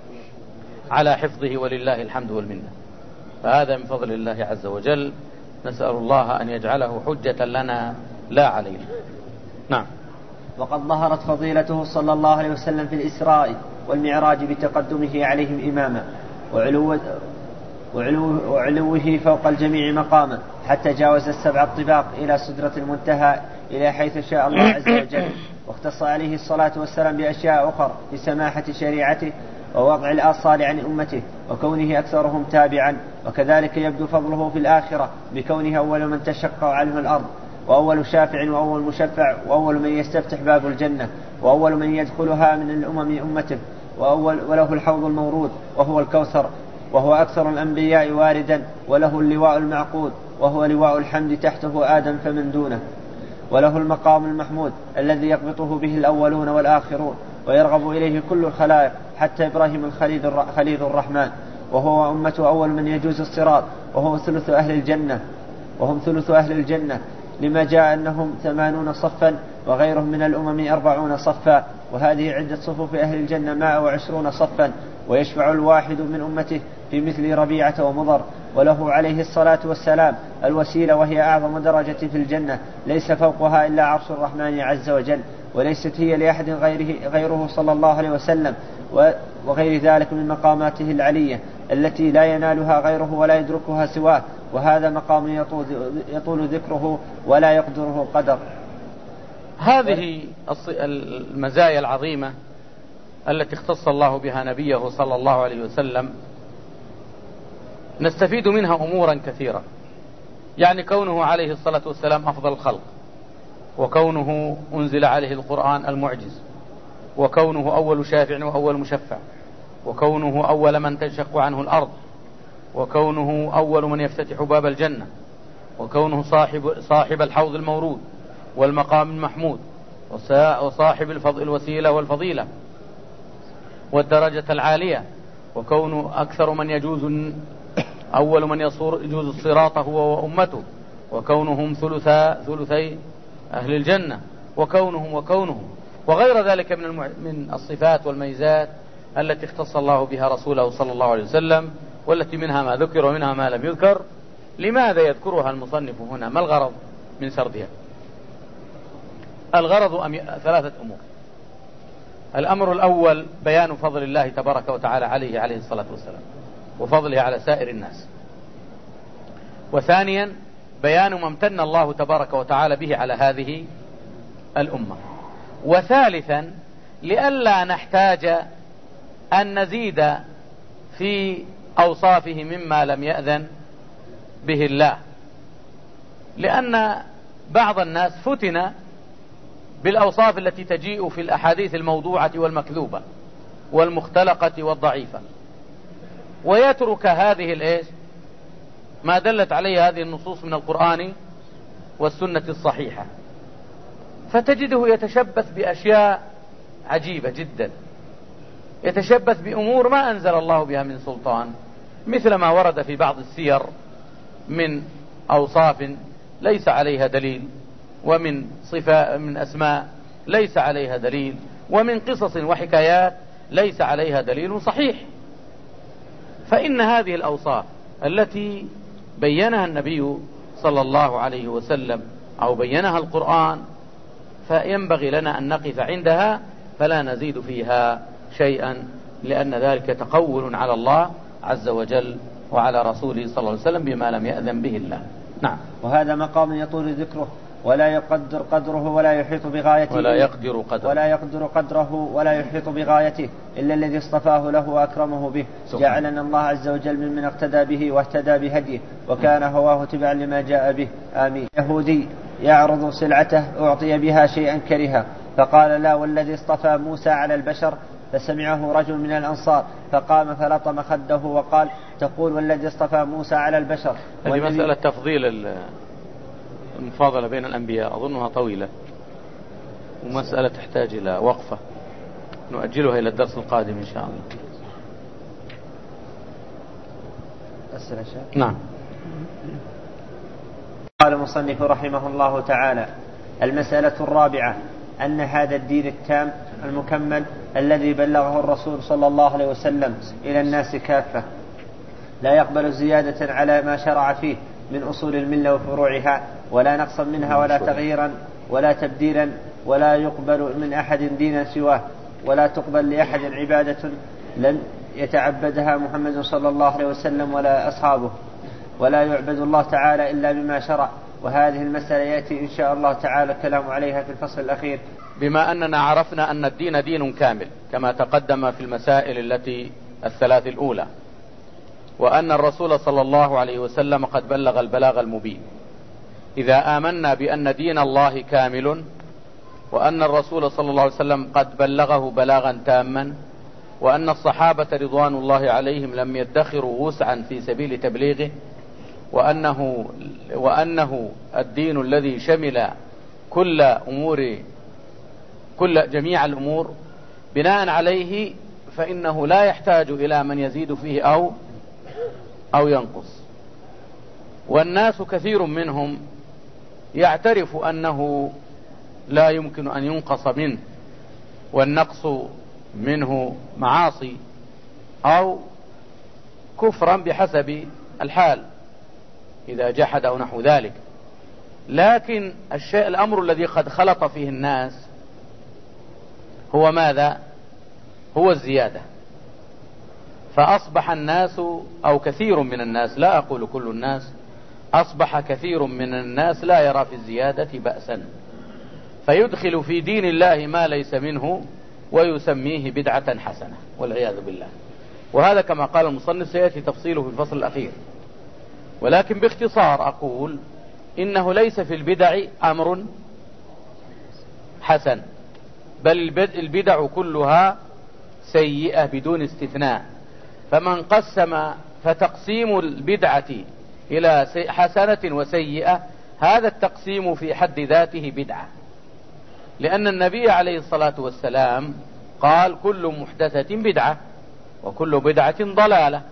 على حفظه، ولله الحمد والمنة. فهذا من فضل الله عز وجل، نسأل الله أن يجعله حجة لنا لا علينا. نعم. وقد ظهرت فضيلته صلى الله عليه وسلم في الإسراء والمعراج بتقدمه عليهم إماما وعلو وعلو وعلوه فوق الجميع مقاما، حتى جاوز السبع الطباق إلى سدرة المنتهى إلى حيث شاء الله عز وجل. واختص عليه الصلاة والسلام بأشياء أخرى بسماحة شريعته ووضع الآصال عن أمته وكونه أكثرهم تابعا. وكذلك يبدو فضله في الآخرة بكونه أول من تشق عنه الأرض، وأول شافع، وأول مشفع، وأول من يستفتح باب الجنة، وأول من يدخلها من الأمم أمته، وأول وله الحوض المورود وهو الكوثر، وهو أكثر الأنبياء واردا، وله اللواء المعقود وهو لواء الحمد تحته آدم فمن دونه، وله المقام المحمود الذي يقبطه به الأولون والآخرون ويرغب إليه كل الخلائق حتى إبراهيم الخليل الرحمن، وهو أمته أول من يجوز الصراط، وهو ثلث أهل الجنة وهم ثلث أهل الجنة، لما جاء أنهم ثمانون صفا وغيرهم من الأمم أربعون صفا، وهذه عدة صفوف أهل الجنة مائة وعشرون صفا. ويشفع الواحد من أمته في مثل ربيعة ومضر، وله عليه الصلاة والسلام الوسيلة، وهي أعظم درجة في الجنة ليس فوقها إلا عرش الرحمن عز وجل، وليست هي لأحد غيره, غيره صلى الله عليه وسلم، وغير ذلك من مقاماته العلية التي لا ينالها غيره ولا يدركها سواه، وهذا مقام يطول, يطول ذكره ولا يقدره قدر. هذه المزايا العظيمة التي اختص الله بها نبيه صلى الله عليه وسلم نستفيد منها أمورا كثيرة. يعني كونه عليه الصلاة والسلام أفضل الخلق، وكونه أنزل عليه القرآن المعجز، وكونه أول شافع وأول مشفع، وكونه أول من تنشق عنه الأرض، وكونه أول من يفتتح باب الجنة، وكونه صاحب, صاحب الحوض المورود والمقام المحمود، وصاحب الوسيلة والفضيلة والدرجة العالية، وكونه أكثر من يجوز أول من يجوز الصراط هو وأمته، وكونهم ثلثا ثلثي أهل الجنة، وكونهم وكونهم وغير ذلك من من الصفات والميزات التي اختص الله بها رسوله صلى الله عليه وسلم، والتي منها ما ذكر ومنها ما لم يذكر. لماذا يذكرها المصنف هنا؟ ما الغرض من سردها؟ الغرض ثلاثة أمور. الأمر الأول بيان فضل الله تبارك وتعالى عليه عليه الصلاة والسلام، وفضله على سائر الناس. وثانيا بيان ما امتن الله تبارك وتعالى به على هذه الأمة. وثالثا لئلا نحتاج أن نزيد في أوصافه مما لم يأذن به الله، لأن بعض الناس فتن بالأوصاف التي تجيء في الأحاديث الموضوعة والمكذوبة والمختلقة والضعيفة، ويترك هذه الإيش ما دلت عليه هذه النصوص من القرآن والسنة الصحيحة، فتجده يتشبث بأشياء عجيبة جدا، يتشبث بأمور ما أنزل الله بها من سلطان، مثل ما ورد في بعض السير من أوصاف ليس عليها دليل، ومن صفة من أسماء ليس عليها دليل، ومن قصص وحكايات ليس عليها دليل صحيح. فإن هذه الأوصاف التي بينها النبي صلى الله عليه وسلم أو بينها القرآن فينبغي لنا أن نقف عندها فلا نزيد فيها شيئا، لأن ذلك تقول على الله عز وجل وعلى رسوله صلى الله عليه وسلم بما لم يأذن به الله. نعم. وهذا مقام يطول ذكره ولا يقدر قدره ولا يحيط بغايته ولا يقدر قدره ولا يقدر قدره ولا يحيط بغايته إلا الذي اصطفاه له وأكرمه به. جعلنا الله عز وجل ممن اقتدى به واهتدى بهديه وكان هواه تبعا لما جاء به. آمين. يهودي يعرض سلعته أعطي بها شيئا كرها فقال لا والذي اصطفى موسى على البشر، فسمعه رجل من الأنصار فقام فلطم خده وقال تقول والذي اصطفى موسى على البشر. هذه مسألة تفضيل المفاضلة بين الأنبياء أظنها طويلة ومسألة تحتاج إلى وقفة نؤجلها إلى الدرس القادم إن شاء الله. أسئلة شيء؟ نعم. قال المصنف رحمه الله تعالى: المسألة الرابعة أن هذا الدين التام المكمل الذي بلغه الرسول صلى الله عليه وسلم إلى الناس كافة لا يقبل زيادة على ما شرع فيه من أصول الملة وفروعها، ولا نقصا منها ولا تغييرا ولا تبديلا، ولا يقبل من أحد دينا سواه، ولا تقبل لأحد عبادة لم يتعبدها محمد صلى الله عليه وسلم ولا أصحابه، ولا يعبد الله تعالى إلا بما شرع. وهذه المسألة يأتي إن شاء الله تعالى الكلام عليها في الفصل الأخير. بما أننا عرفنا أن الدين دين كامل كما تقدم في المسائل التي الثلاث الأولى، وأن الرسول صلى الله عليه وسلم قد بلغ البلاغ المبين، إذا آمنا بأن دين الله كامل وأن الرسول صلى الله عليه وسلم قد بلغه بلاغا تاما، وأن الصحابة رضوان الله عليهم لم يدخروا وسعا في سبيل تبليغه، وأنه, وأنه الدين الذي شمل كل أمور كل جميع الأمور، بناء عليه فإنه لا يحتاج إلى من يزيد فيه أو أو ينقص. والناس كثير منهم يعترف أنه لا يمكن أن ينقص منه، والنقص منه معاصي أو كفرا بحسب الحال إذا جحد أو نحو ذلك. لكن الشيء الأمر الذي قد خلط فيه الناس هو ماذا؟ هو الزيادة. فأصبح الناس أو كثير من الناس، لا أقول كل الناس، أصبح كثير من الناس لا يرى في الزيادة بأسا، فيدخل في دين الله ما ليس منه ويسميه بدعة حسنة والعياذ بالله. وهذا كما قال المصنف سيأتي تفصيله في الفصل الأخير، ولكن باختصار أقول إنه ليس في البدع أمر حسن، بل البدع كلها سيئة بدون استثناء. فمن قسم فتقسيم البدعة إلى حسنة وسيئة، هذا التقسيم في حد ذاته بدعة، لأن النبي عليه الصلاة والسلام قال كل محدثة بدعة وكل بدعة ضلالة،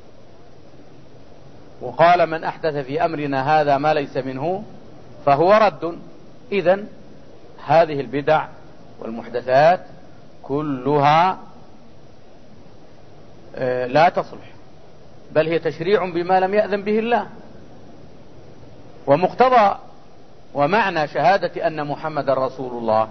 وقال من أحدث في أمرنا هذا ما ليس منه فهو رد. إذن هذه البدع والمحدثات كلها لا تصلح، بل هي تشريع بما لم يأذن به الله. ومقتضى ومعنى شهادة أن محمد رسول الله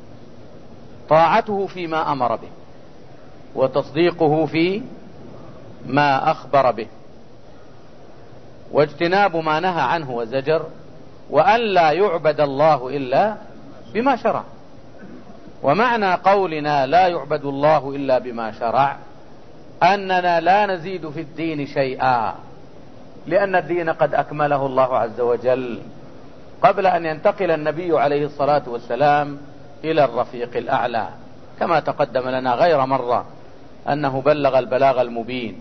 طاعته فيما أمر به وتصديقه في ما أخبر به. واجتناب ما نهى عنه وزجر، وأن لا يعبد الله إلا بما شرع. ومعنى قولنا لا يعبد الله إلا بما شرع أننا لا نزيد في الدين شيئا، لأن الدين قد أكمله الله عز وجل قبل أن ينتقل النبي عليه الصلاة والسلام إلى الرفيق الأعلى، كما تقدم لنا غير مرة أنه بلغ البلاغ المبين،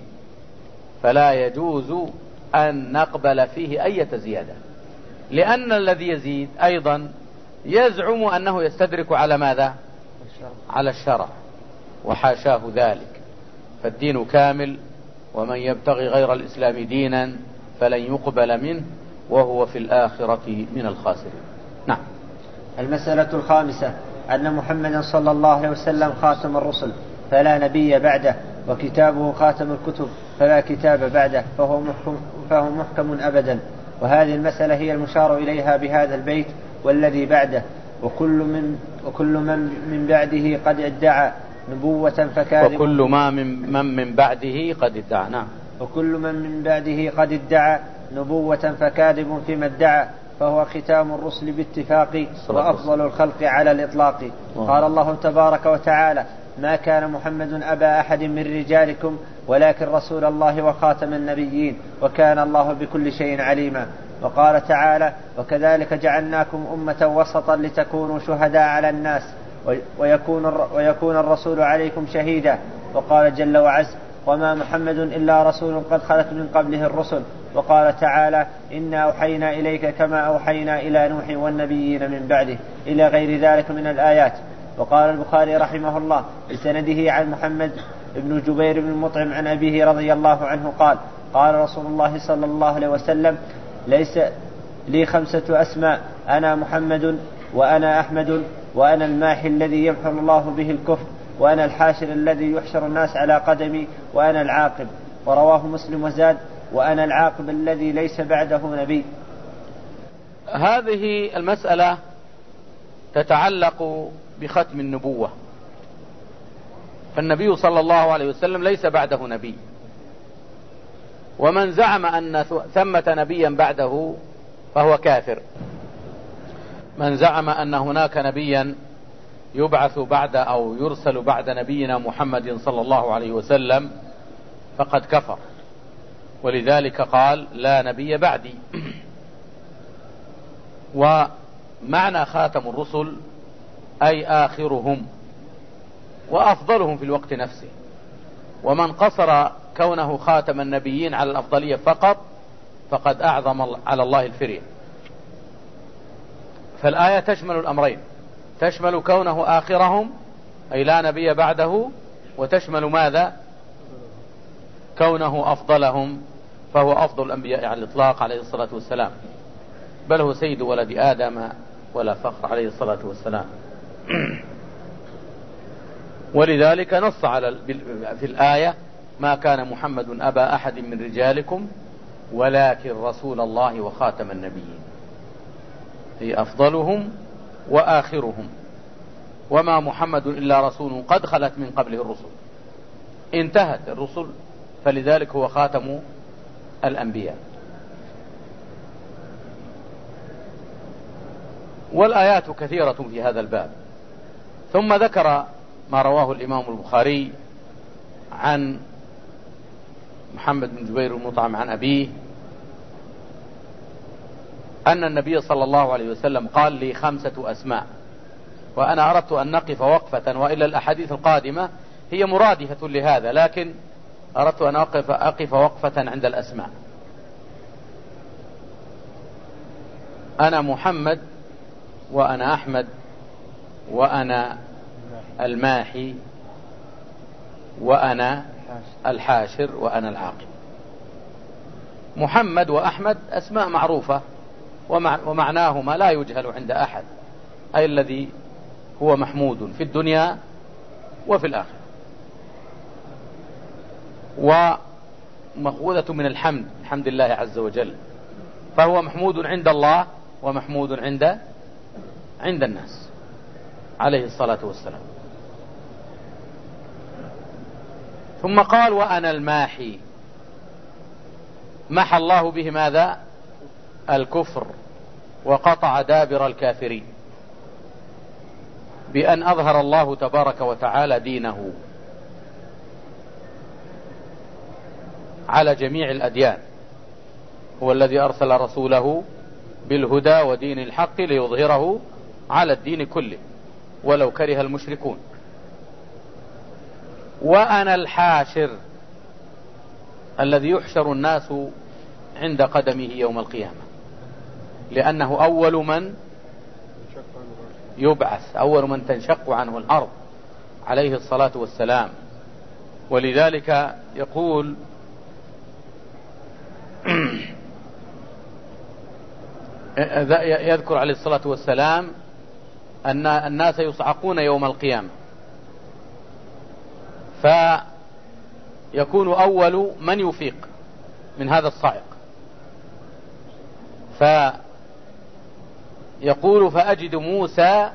فلا يجوز أن نقبل فيه أي زيادة، لأن الذي يزيد أيضا يزعم أنه يستدرك على ماذا؟ على الشرع، وحاشاه ذلك. فالدين كامل، ومن يبتغي غير الإسلام دينا فلن يقبل منه وهو في الآخرة من الخاسرين. نعم. المسألة الخامسة أن محمدا صلى الله عليه وسلم خاتم الرسل فلا نبي بعده، وكتابه خاتم الكتب فلا كتاب بعده، فهو محكم, فهو محكم أبدا. وهذه المسألة هي المشار إليها بهذا البيت والذي بعده. وكل من, وكل من من بعده قد ادعى نبوة فكاذب وكل ما من, من, من بعده قد ادعى نعم وكل من من بعده قد ادعى نبوة فكاذب فيما ادعى، فهو ختام الرسل باتفاق وأفضل الخلق على الإطلاق. قال الله تبارك وتعالى: ما كان محمد أبا أحد من رجالكم ولكن رسول الله وخاتم النبيين وكان الله بكل شيء عليما. وقال تعالى: وكذلك جعلناكم أمة وسطا لتكونوا شهداء على الناس ويكون, ويكون الرسول عليكم شهيدا. وقال جل وعز: وما محمد إلا رسول قد خلت من قبله الرسل. وقال تعالى: إنا أوحينا إليك كما أوحينا إلى نوح والنبيين من بعده، إلى غير ذلك من الآيات. وقال البخاري رحمه الله بسنده عن محمد بن جبير بن مطعم عن أبيه رضي الله عنه قال: قال رسول الله صلى الله عليه وسلم: ليس لي خمسة أسماء: أنا محمد، وأنا أحمد، وأنا الماحي الذي يمحو الله به الكفر، وأنا الحاشر الذي يحشر الناس على قدمي، وأنا العاقب. ورواه مسلم وزاد: وأنا العاقب الذي ليس بعده نبي. هذه المسألة تتعلق بختم النبوة، فالنبي صلى الله عليه وسلم ليس بعده نبي، ومن زعم أن ثمة نبيا بعده فهو كافر. من زعم أن هناك نبيا يبعث بعد أو يرسل بعد نبينا محمد صلى الله عليه وسلم فقد كفر، ولذلك قال: لا نبي بعدي. ومعنى خاتم الرسل أي آخرهم وأفضلهم في الوقت نفسه. ومن قصر كونه خاتم النبيين على الأفضلية فقط فقد أعظم على الله الفرية. فالآية تشمل الأمرين، تشمل كونه آخرهم أي لا نبي بعده، وتشمل ماذا؟ كونه أفضلهم، فهو أفضل الأنبياء على الإطلاق عليه الصلاة والسلام، بل هو سيد ولد آدم ولا فخر عليه الصلاة والسلام. ولذلك نص على في الآية: ما كان محمد أبا أحد من رجالكم ولكن رسول الله وخاتم النبيين، هي أفضلهم وآخرهم. وما محمد إلا رسول قد خلت من قبله الرسل، انتهت الرسل، فلذلك هو خاتم الأنبياء. والآيات كثيرة في هذا الباب. ثم ذكر ما رواه الإمام البخاري عن محمد بن جبير المطعم عن أبيه أن النبي صلى الله عليه وسلم قال: لي خمسة أسماء. وأنا أردت أن نقف وقفة، وإلا الأحاديث القادمة هي مرادفة لهذا، لكن أردت أن أقف, أقف وقفة عند الأسماء. أنا محمد، وأنا أحمد، وأنا الماحي، وأنا الحاشر، وأنا العاقب. محمد وأحمد أسماء معروفة ومعناهما لا يجهل عند أحد، أي الذي هو محمود في الدنيا وفي الآخرة، ومأخوذة من الحمد، الحمد لله عز وجل، فهو محمود عند الله ومحمود عند عند الناس عليه الصلاة والسلام. ثم قال: وأنا الماحي. محى الله به ماذا؟ الكفر، وقطع دابر الكافرين، بأن أظهر الله تبارك وتعالى دينه على جميع الأديان. هو الذي أرسل رسوله بالهدى ودين الحق ليظهره على الدين كله ولو كره المشركون. وأنا الحاشر الذي يحشر الناس عند قدمه يوم القيامة، لأنه أول من يبعث، أول من تنشق عنه الأرض عليه الصلاة والسلام. ولذلك يقول يذكر عليه الصلاة والسلام أن الناس يصعقون يوم القيامة، فيكون أول من يفيق من هذا الصاعق، فيقول فأجد موسى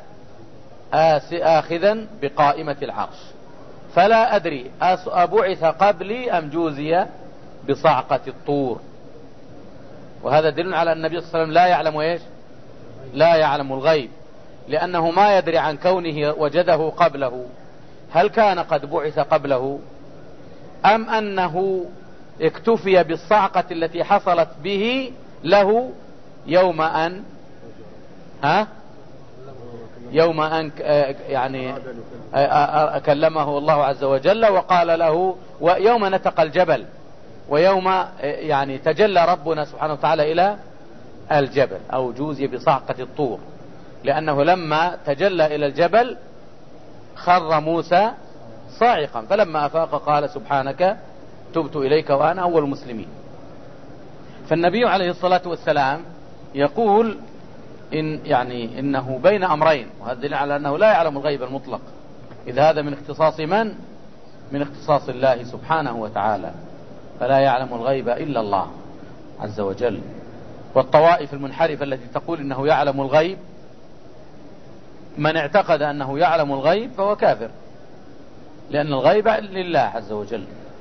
آخذا بقائمة العرش فلا أدري أبعث قبلي أم جوزي بصعقة الطور. وهذا دليل على أن النبي صلى الله عليه وسلم لا يعلم إيش؟ لا يعلم الغيب، لأنه ما يدري عن كونه وجده قبله هل كان قد بعث قبله أم أنه اكتفي بالصعقة التي حصلت به له يوم أن ها يوم أن يعني كلمه الله عز وجل وقال له ويوم نتق الجبل، ويوم يعني تجلى ربنا سبحانه وتعالى إلى الجبل، أو جوزي بصعقة الطور، لأنه لما تجلى إلى الجبل خر موسى صاعقا، فلما أفاق قال سبحانك تبت إليك وأنا أول المسلمين. فالنبي عليه الصلاة والسلام يقول إن يعني إنه بين أمرين، وهذا دليل على أنه لا يعلم الغيب المطلق، إذ هذا من اختصاص من؟ من اختصاص الله سبحانه وتعالى، فلا يعلم الغيب إلا الله عز وجل. والطوائف المنحرفة التي تقول إنه يعلم الغيب، من اعتقد أنه يعلم الغيب فهو كافر، لأن الغيب لله عز وجل.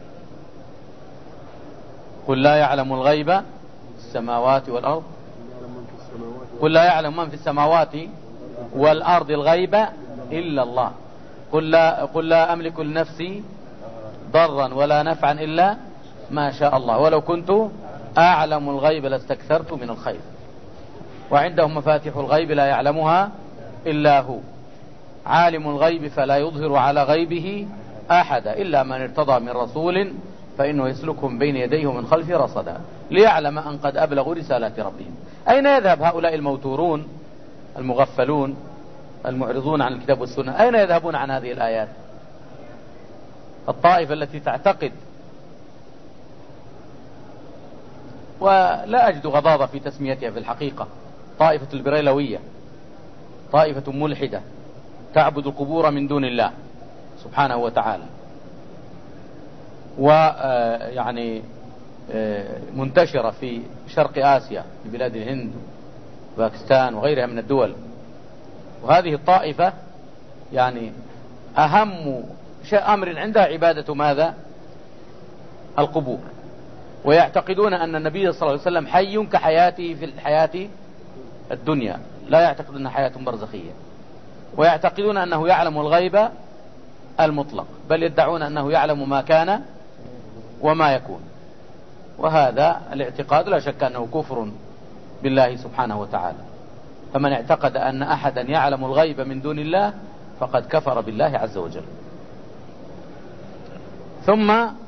قل لا يعلم الغيب السماوات والأرض، قل لا يعلم من في السماوات والأرض الغيب إلا الله، قل لا, قل لا أملك لنفسي ضرا ولا نفعا إلا ما شاء الله ولو كنت أعلم الغيب لاستكثرت من الخير وعندهم مفاتيح الغيب لا يعلمها إلا هو عالم الغيب فلا يظهر على غيبه أحد إلا من ارتضى من رسول فإنه يسلكهم بين يديه ومن خلفه رصدا ليعلم أن قد أبلغوا رسالات ربهم. أين يذهب هؤلاء الموتورون المغفلون المعرضون عن الكتاب والسنة؟ أين يذهبون عن هذه الآيات؟ الطائفة التي تعتقد، ولا أجد غضاضة في تسميتها في الحقيقة، طائفة البريلوية، طائفة ملحدة تعبد القبور من دون الله سبحانه وتعالى، ويعني منتشرة في شرق آسيا في بلاد الهند وباكستان وغيرها من الدول. وهذه الطائفة يعني أهم أمر عندها عبادة ماذا؟ القبور، ويعتقدون أن النبي صلى الله عليه وسلم حي كحياته في الحياة الدنيا، لا يعتقد أنها حياة برزخية، ويعتقدون أنه يعلم الغيب المطلق، بل يدعون أنه يعلم ما كان وما يكون. وهذا الاعتقاد لا شك أنه كفر بالله سبحانه وتعالى، فمن اعتقد أن أحدا يعلم الغيب من دون الله فقد كفر بالله عز وجل. ثم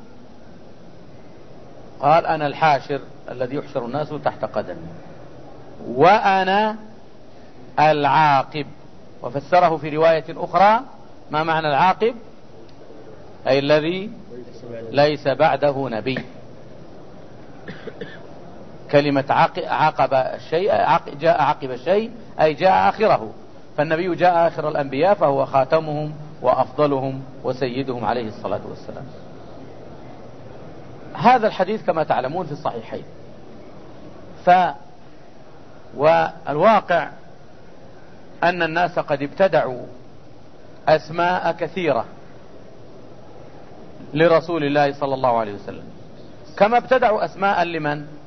قال أنا الحاشر الذي يحشر الناس تحت قدمي وأنا العاقب، وفسره في رواية أخرى ما معنى العاقب؟ أي الذي ليس بعده نبي. كلمة عاقب الشيء جاء عقب الشيء أي جاء آخره، فالنبي جاء آخر الأنبياء فهو خاتمهم وأفضلهم وسيدهم عليه الصلاة والسلام. هذا الحديث كما تعلمون في الصحيحين. ف والواقع أن الناس قد ابتدعوا أسماء كثيرة لرسول الله صلى الله عليه وسلم، كما ابتدعوا أسماء لمن؟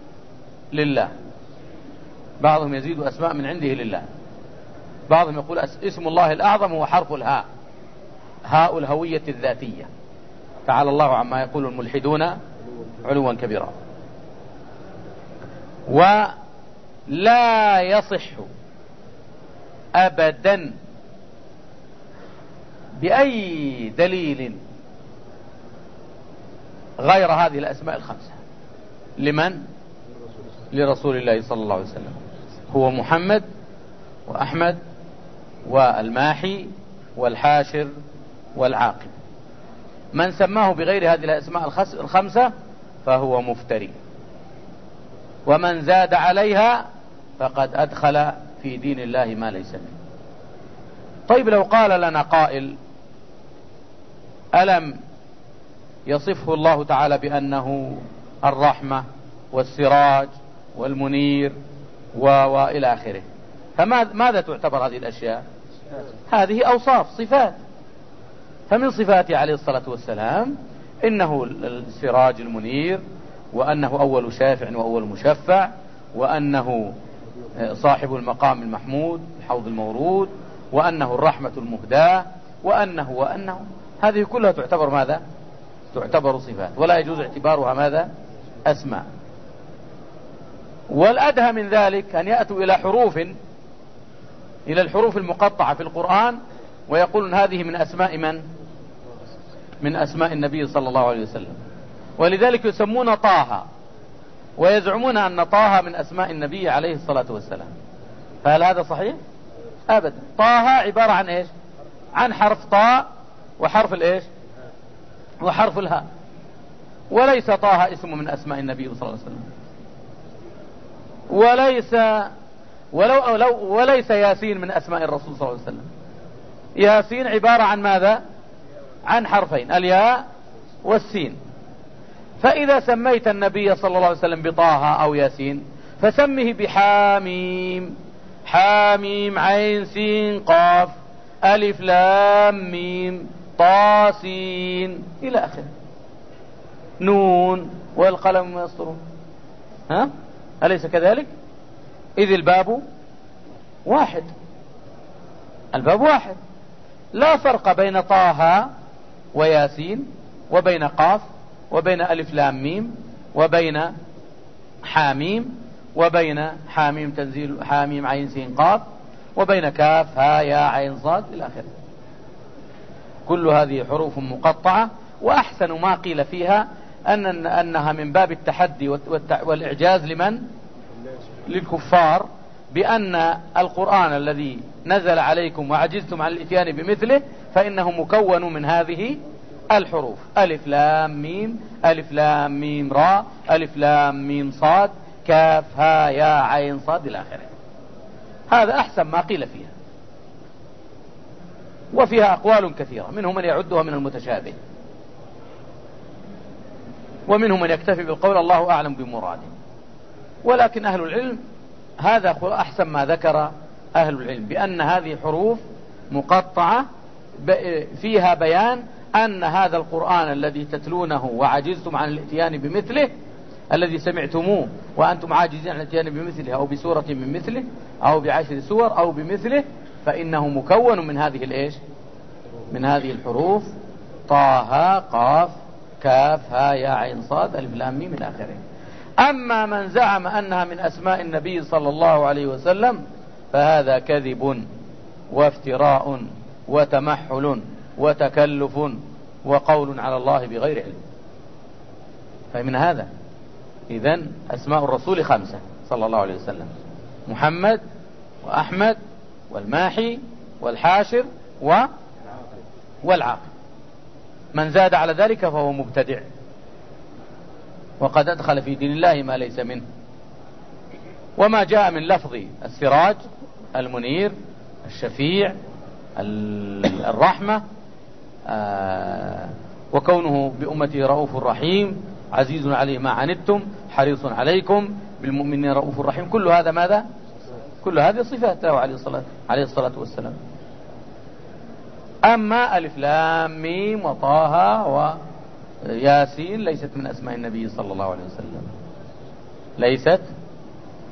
لله، بعضهم يزيد أسماء من عنده لله، بعضهم يقول اسم الله الأعظم هو حرف الهاء، هاء الهوية الذاتية، تعالى الله عما يقول الملحدون علوا كبيرا. ولا يصح أبدا بأي دليل غير هذه الأسماء الخمسة لمن؟ لرسول الله صلى الله عليه وسلم، هو محمد وأحمد والماحي والحاشر والعاقب. من سماه بغير هذه الأسماء الخمسة فهو مفتري، ومن زاد عليها فقد أدخل في دين الله ما ليس منه. طيب لو قال لنا قائل ألم يصفه الله تعالى بأنه الرحمة والسراج والمنير وإلى آخره، فماذا تعتبر هذه الأشياء؟ هذه أوصاف صفات، فمن صفاته عليه الصلاة والسلام إنه السراج المنير، وأنه أول شافع وأول مشفع، وأنه صاحب المقام المحمود الحوض المورود، وأنه الرحمة المهداة، وأنه وأنه هذه كلها تعتبر ماذا؟ تعتبر صفات، ولا يجوز اعتبارها ماذا؟ أسماء. والأدهى من ذلك أن يأتوا إلى حروف، إلى الحروف المقطعة في القرآن، ويقولون هذه من أسماء من؟ من أسماء النبي صلى الله عليه وسلم، ولذلك يسمون طه، ويزعمون أن طه من أسماء النبي عليه الصلاة والسلام. فهل هذا صحيح؟ أبدا. طه عبارة عن إيش؟ عن حرف طاء وحرف الإيش؟ وحرف الهاء، وليس طه اسم من أسماء النبي صلى الله عليه وسلم، وليس ولو لو وليس ياسين من أسماء الرسول صلى الله عليه وسلم. ياسين عبارة عن ماذا؟ عن حرفين، الياء والسين. فإذا سميت النبي صلى الله عليه وسلم بطه أو ياسين فسمه بحاميم، حاميم عين سين قاف ألف لام ميم طاسين إلى آخره، نون والقلم ما يسطرون. ها؟ أليس كذلك؟ إذ الباب واحد، الباب واحد، لا فرق بين طه وياسين، وبين قاف، وبين ألف لام ميم، وبين حاميم، وبين حاميم تنزيل حاميم عين سين قاف، وبين كاف ها يا عين صاد إلى آخره. كل هذه حروف مقطعة، وأحسن ما قيل فيها أن أنها من باب التحدي والإعجاز لمن؟ للكفار، بأن القرآن الذي نزل عليكم وعجزتم عن الإتيان بمثله فإنه مكون من هذه الحروف، ألف لام ميم، ألف لام ميم را، ألف لام ميم صاد، كاف ها يا عين صاد إلى آخره. هذا أحسن ما قيل فيها، وفيها أقوال كثيرة، منهم من يعدها من المتشابه، ومنهم من يكتفي بالقول الله أعلم بمراده. ولكن أهل العلم هذا أحسن ما ذكر أهل العلم، بأن هذه حروف مقطعة فيها بيان أن هذا القرآن الذي تتلونه وعجزتم عن الاتيان بمثله، الذي سمعتموه وأنتم عاجزين عن الاتيان بمثله أو بسورة من مثله أو بعشر سور أو بمثله، فإنه مكون من هذه الإيش؟ من هذه الحروف، طه قاف كاف ها يا عين صاد ألف لام ميم إلى آخره. أما من زعم أنها من أسماء النبي صلى الله عليه وسلم فهذا كذب وافتراء وتمحل وتكلف وقول على الله بغير علم. فمن هذا إذن أسماء الرسول خمسة صلى الله عليه وسلم: محمد وأحمد والماحي والحاشر و والعاقب. من زاد على ذلك فهو مبتدع، وقد أدخل في دين الله ما ليس منه. وما جاء من لفظ السراج المنير الشفيع الرحمة آه وكونه بأمته رؤوف رحيم عزيز عليه ما عنتم حريص عليكم بالمؤمنين رؤوف رحيم، كل هذا ماذا؟ كل هذه صفات له عليه الصلاة عليه الصلاة والسلام. أما ألف لام ميم وطه وياسين ليست من أسماء النبي صلى الله عليه وسلم، ليست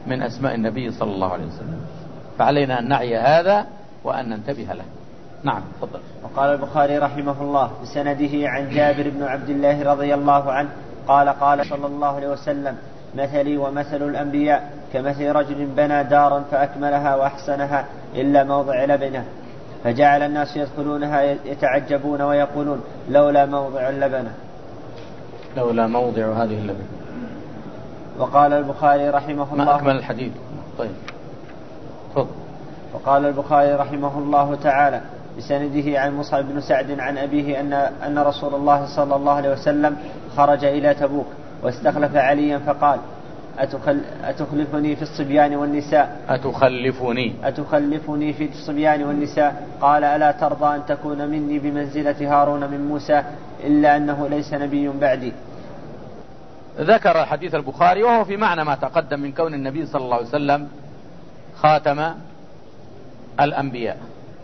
من أسماء النبي صلى الله عليه وسلم، فعلينا أن نعي هذا وأن ننتبه له. نعم تفضل. وقال البخاري رحمه الله بسنده عن جابر بن عبد الله رضي الله عنه قال قال صلى الله عليه وسلم: مثلي ومثل الأنبياء كمثل رجل بنى دارا فأكملها وأحسنها إلا موضع لبنه، فجعل الناس يدخلونها يتعجبون ويقولون: لولا موضع اللبنة لولا موضع هذه اللبنة. وقال البخاري رحمه الله ما أكمل الحديث. طيب تفضل. وقال البخاري رحمه الله تعالى بسنده عن مصعب بن سعد عن أبيه أن أن رسول الله صلى الله عليه وسلم خرج إلى تبوك واستخلف عليا فقال: أتخل أتخلفني في الصبيان والنساء أتخلفني أتخلفني في الصبيان والنساء؟ قال: ألا ترضى أن تكون مني بمنزلة هارون من موسى إلا أنه ليس نبي بعدي. ذكر حديث البخاري وهو في معنى ما تقدم من كون النبي صلى الله عليه وسلم خاتم الأنبياء،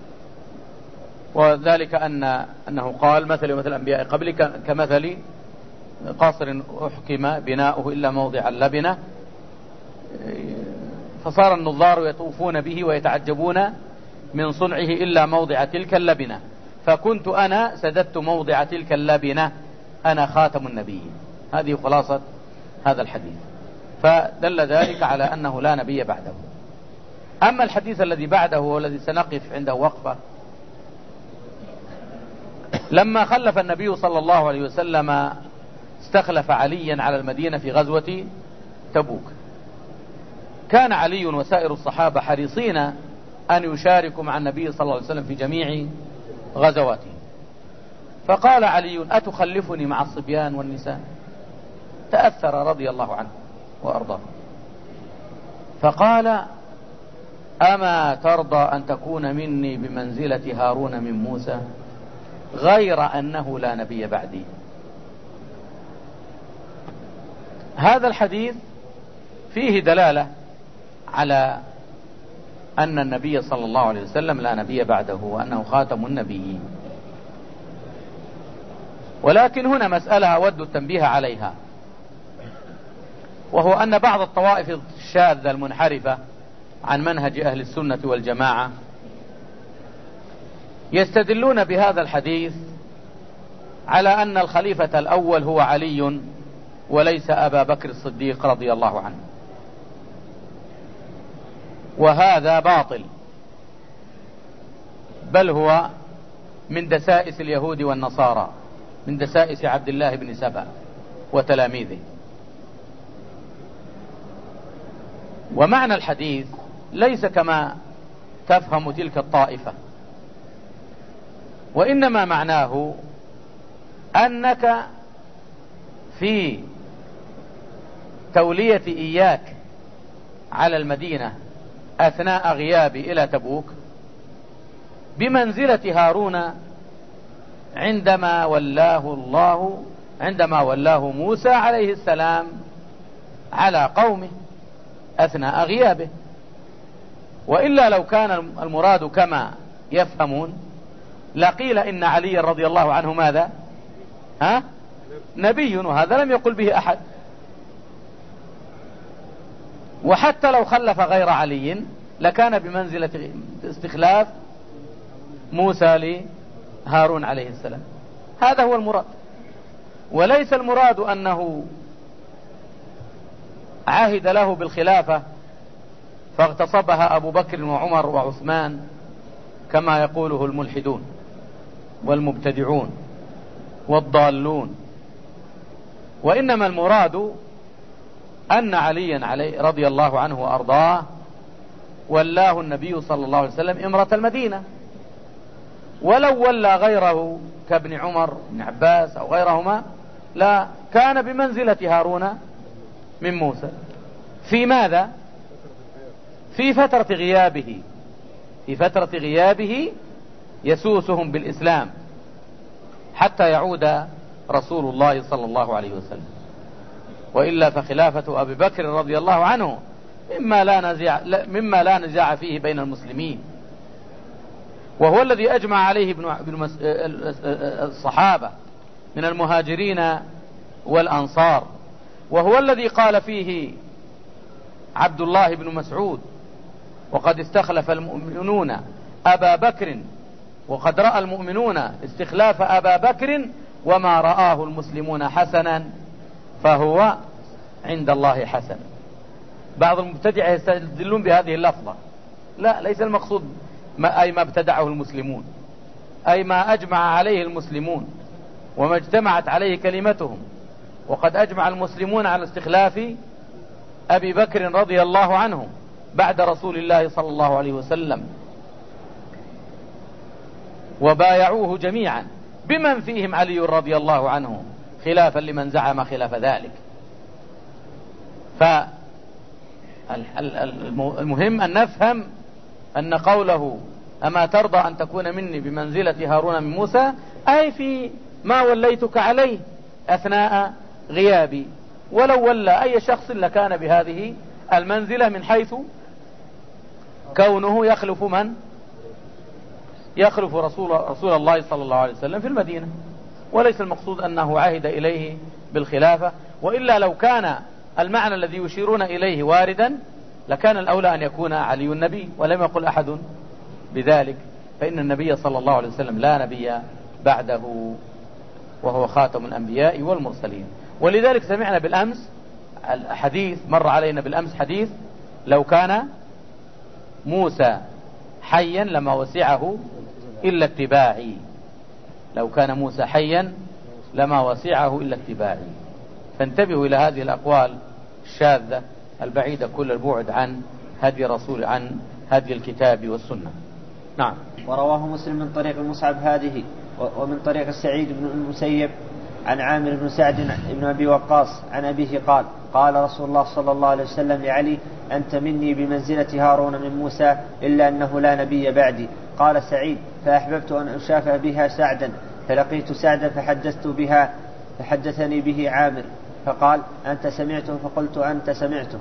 وذلك أن أنه قال: مثل مثل الأنبياء قبل كمثل قصر أحكم بناؤه إلا موضع اللبنة، فصار النظار يطوفون به ويتعجبون من صنعه إلا موضع تلك اللبنة، فكنت أنا سددت موضع تلك اللبنة، أنا خاتم النبيين. هذه خلاصة هذا الحديث، فدل ذلك على أنه لا نبي بعده. أما الحديث الذي بعده والذي سنقف عنده وقفة: لما خلف النبي صلى الله عليه وسلم استخلف عليا على المدينة في غزوة تبوك، كان علي وسائر الصحابة حريصين أن يشاركوا مع النبي صلى الله عليه وسلم في جميع غزواته، فقال علي: أتخلفني مع الصبيان والنساء؟ تأثر رضي الله عنه وأرضاه، فقال: أما ترضى أن تكون مني بمنزلة هارون من موسى غير أنه لا نبي بعدي. هذا الحديث فيه دلالة على أن النبي صلى الله عليه وسلم لا نبي بعده وأنه خاتم النبيين، ولكن هنا مسألة أود التنبيه عليها، وهو أن بعض الطوائف الشاذة المنحرفة عن منهج أهل السنة والجماعة يستدلون بهذا الحديث على أن الخليفة الأول هو علي وليس أبا بكر الصديق رضي الله عنه، وهذا باطل، بل هو من دسائس اليهود والنصارى، من دسائس عبد الله بن سبأ وتلاميذه. ومعنى الحديث ليس كما تفهم تلك الطائفة، وإنما معناه أنك في تولية إياك على المدينة أثناء غيابي إلى تبوك بمنزلة هارون عندما ولاه الله عندما ولاه موسى عليه السلام على قومه أثناء غيابه. وإلا لو كان المراد كما يفهمون لقيل إن علي رضي الله عنه ماذا؟ ها؟ نبي، وهذا لم يقل به أحد. وحتى لو خلف غير علي لكان بمنزلة استخلاف موسى لهارون عليه السلام. هذا هو المراد، وليس المراد أنه عهد له بالخلافة فاغتصبها أبو بكر وعمر وعثمان كما يقوله الملحدون والمبتدعون والضالون، وإنما المراد أن عليا عليه رضي الله عنه وأرضاه ولاه النبي صلى الله عليه وسلم إمرة المدينة، ولو ولى غيره كابن عمر بن عباس أو غيرهما لا كان بمنزلة هارون من موسى. في ماذا؟ في فترة غيابه، في فترة غيابه يسوسهم بالإسلام حتى يعود رسول الله صلى الله عليه وسلم. وإلا فخلافة أبي بكر رضي الله عنه مما لا نزاع مما لا نزاع فيه بين المسلمين، وهو الذي أجمع عليه ابن الصحابة من المهاجرين والأنصار، وهو الذي قال فيه عبد الله بن مسعود، وقد استخلف المؤمنون أبا بكر، وقد رأى المؤمنون استخلاف أبا بكر وما رآه المسلمون حسنا فهو عند الله حسن. بعض المبتدعة يستدلون بهذه اللفظة، لا، ليس المقصود ما أي ما ابتدعه المسلمون، أي ما أجمع عليه المسلمون وما اجتمعت عليه كلمتهم. وقد أجمع المسلمون على استخلاف أبي بكر رضي الله عنه بعد رسول الله صلى الله عليه وسلم، وبايعوه جميعا بمن فيهم علي رضي الله عنه، خلافا لمن زعم خلاف ذلك. فالمهم أن نفهم أن قوله أما ترضى أن تكون مني بمنزلة هارون من موسى، أي في ما وليتك عليه أثناء غيابي، ولو ولى أي شخص لكان بهذه المنزلة، من حيث كونه يخلف من يخلف رسول, رسول الله صلى الله عليه وسلم في المدينة، وليس المقصود أنه عهد إليه بالخلافة. وإلا لو كان المعنى الذي يشيرون إليه واردا لكان الأولى أن يكون علي النبي، ولم يقل أحد بذلك، فإن النبي صلى الله عليه وسلم لا نبي بعده، وهو خاتم الأنبياء والمرسلين. ولذلك سمعنا بالأمس الحديث، مر علينا بالأمس حديث لو كان موسى حيا لما وسعه إلا اتباعي، لو كان موسى حيا لما وسعه إلا اتباعي. فانتبهوا إلى هذه الأقوال الشاذة البعيدة كل البعد عن هدي رسول عن هدي الكتاب والسنة. نعم. ورواه مسلم من طريق مصعب هذه، ومن طريق السعيد بن المسيب عن عامر بن سعد بن أبي وقاص عن أبيه قال قال رسول الله صلى الله عليه وسلم لعلي أنت مني بمنزلة هارون من موسى إلا أنه لا نبي بعدي. قال سعيد فأحببت أن أشافه بها سعدا، فلقيت سعدا فحدثت بها فحدثني به عامر، فقال أنت سمعته؟ فقلت أنت سمعته.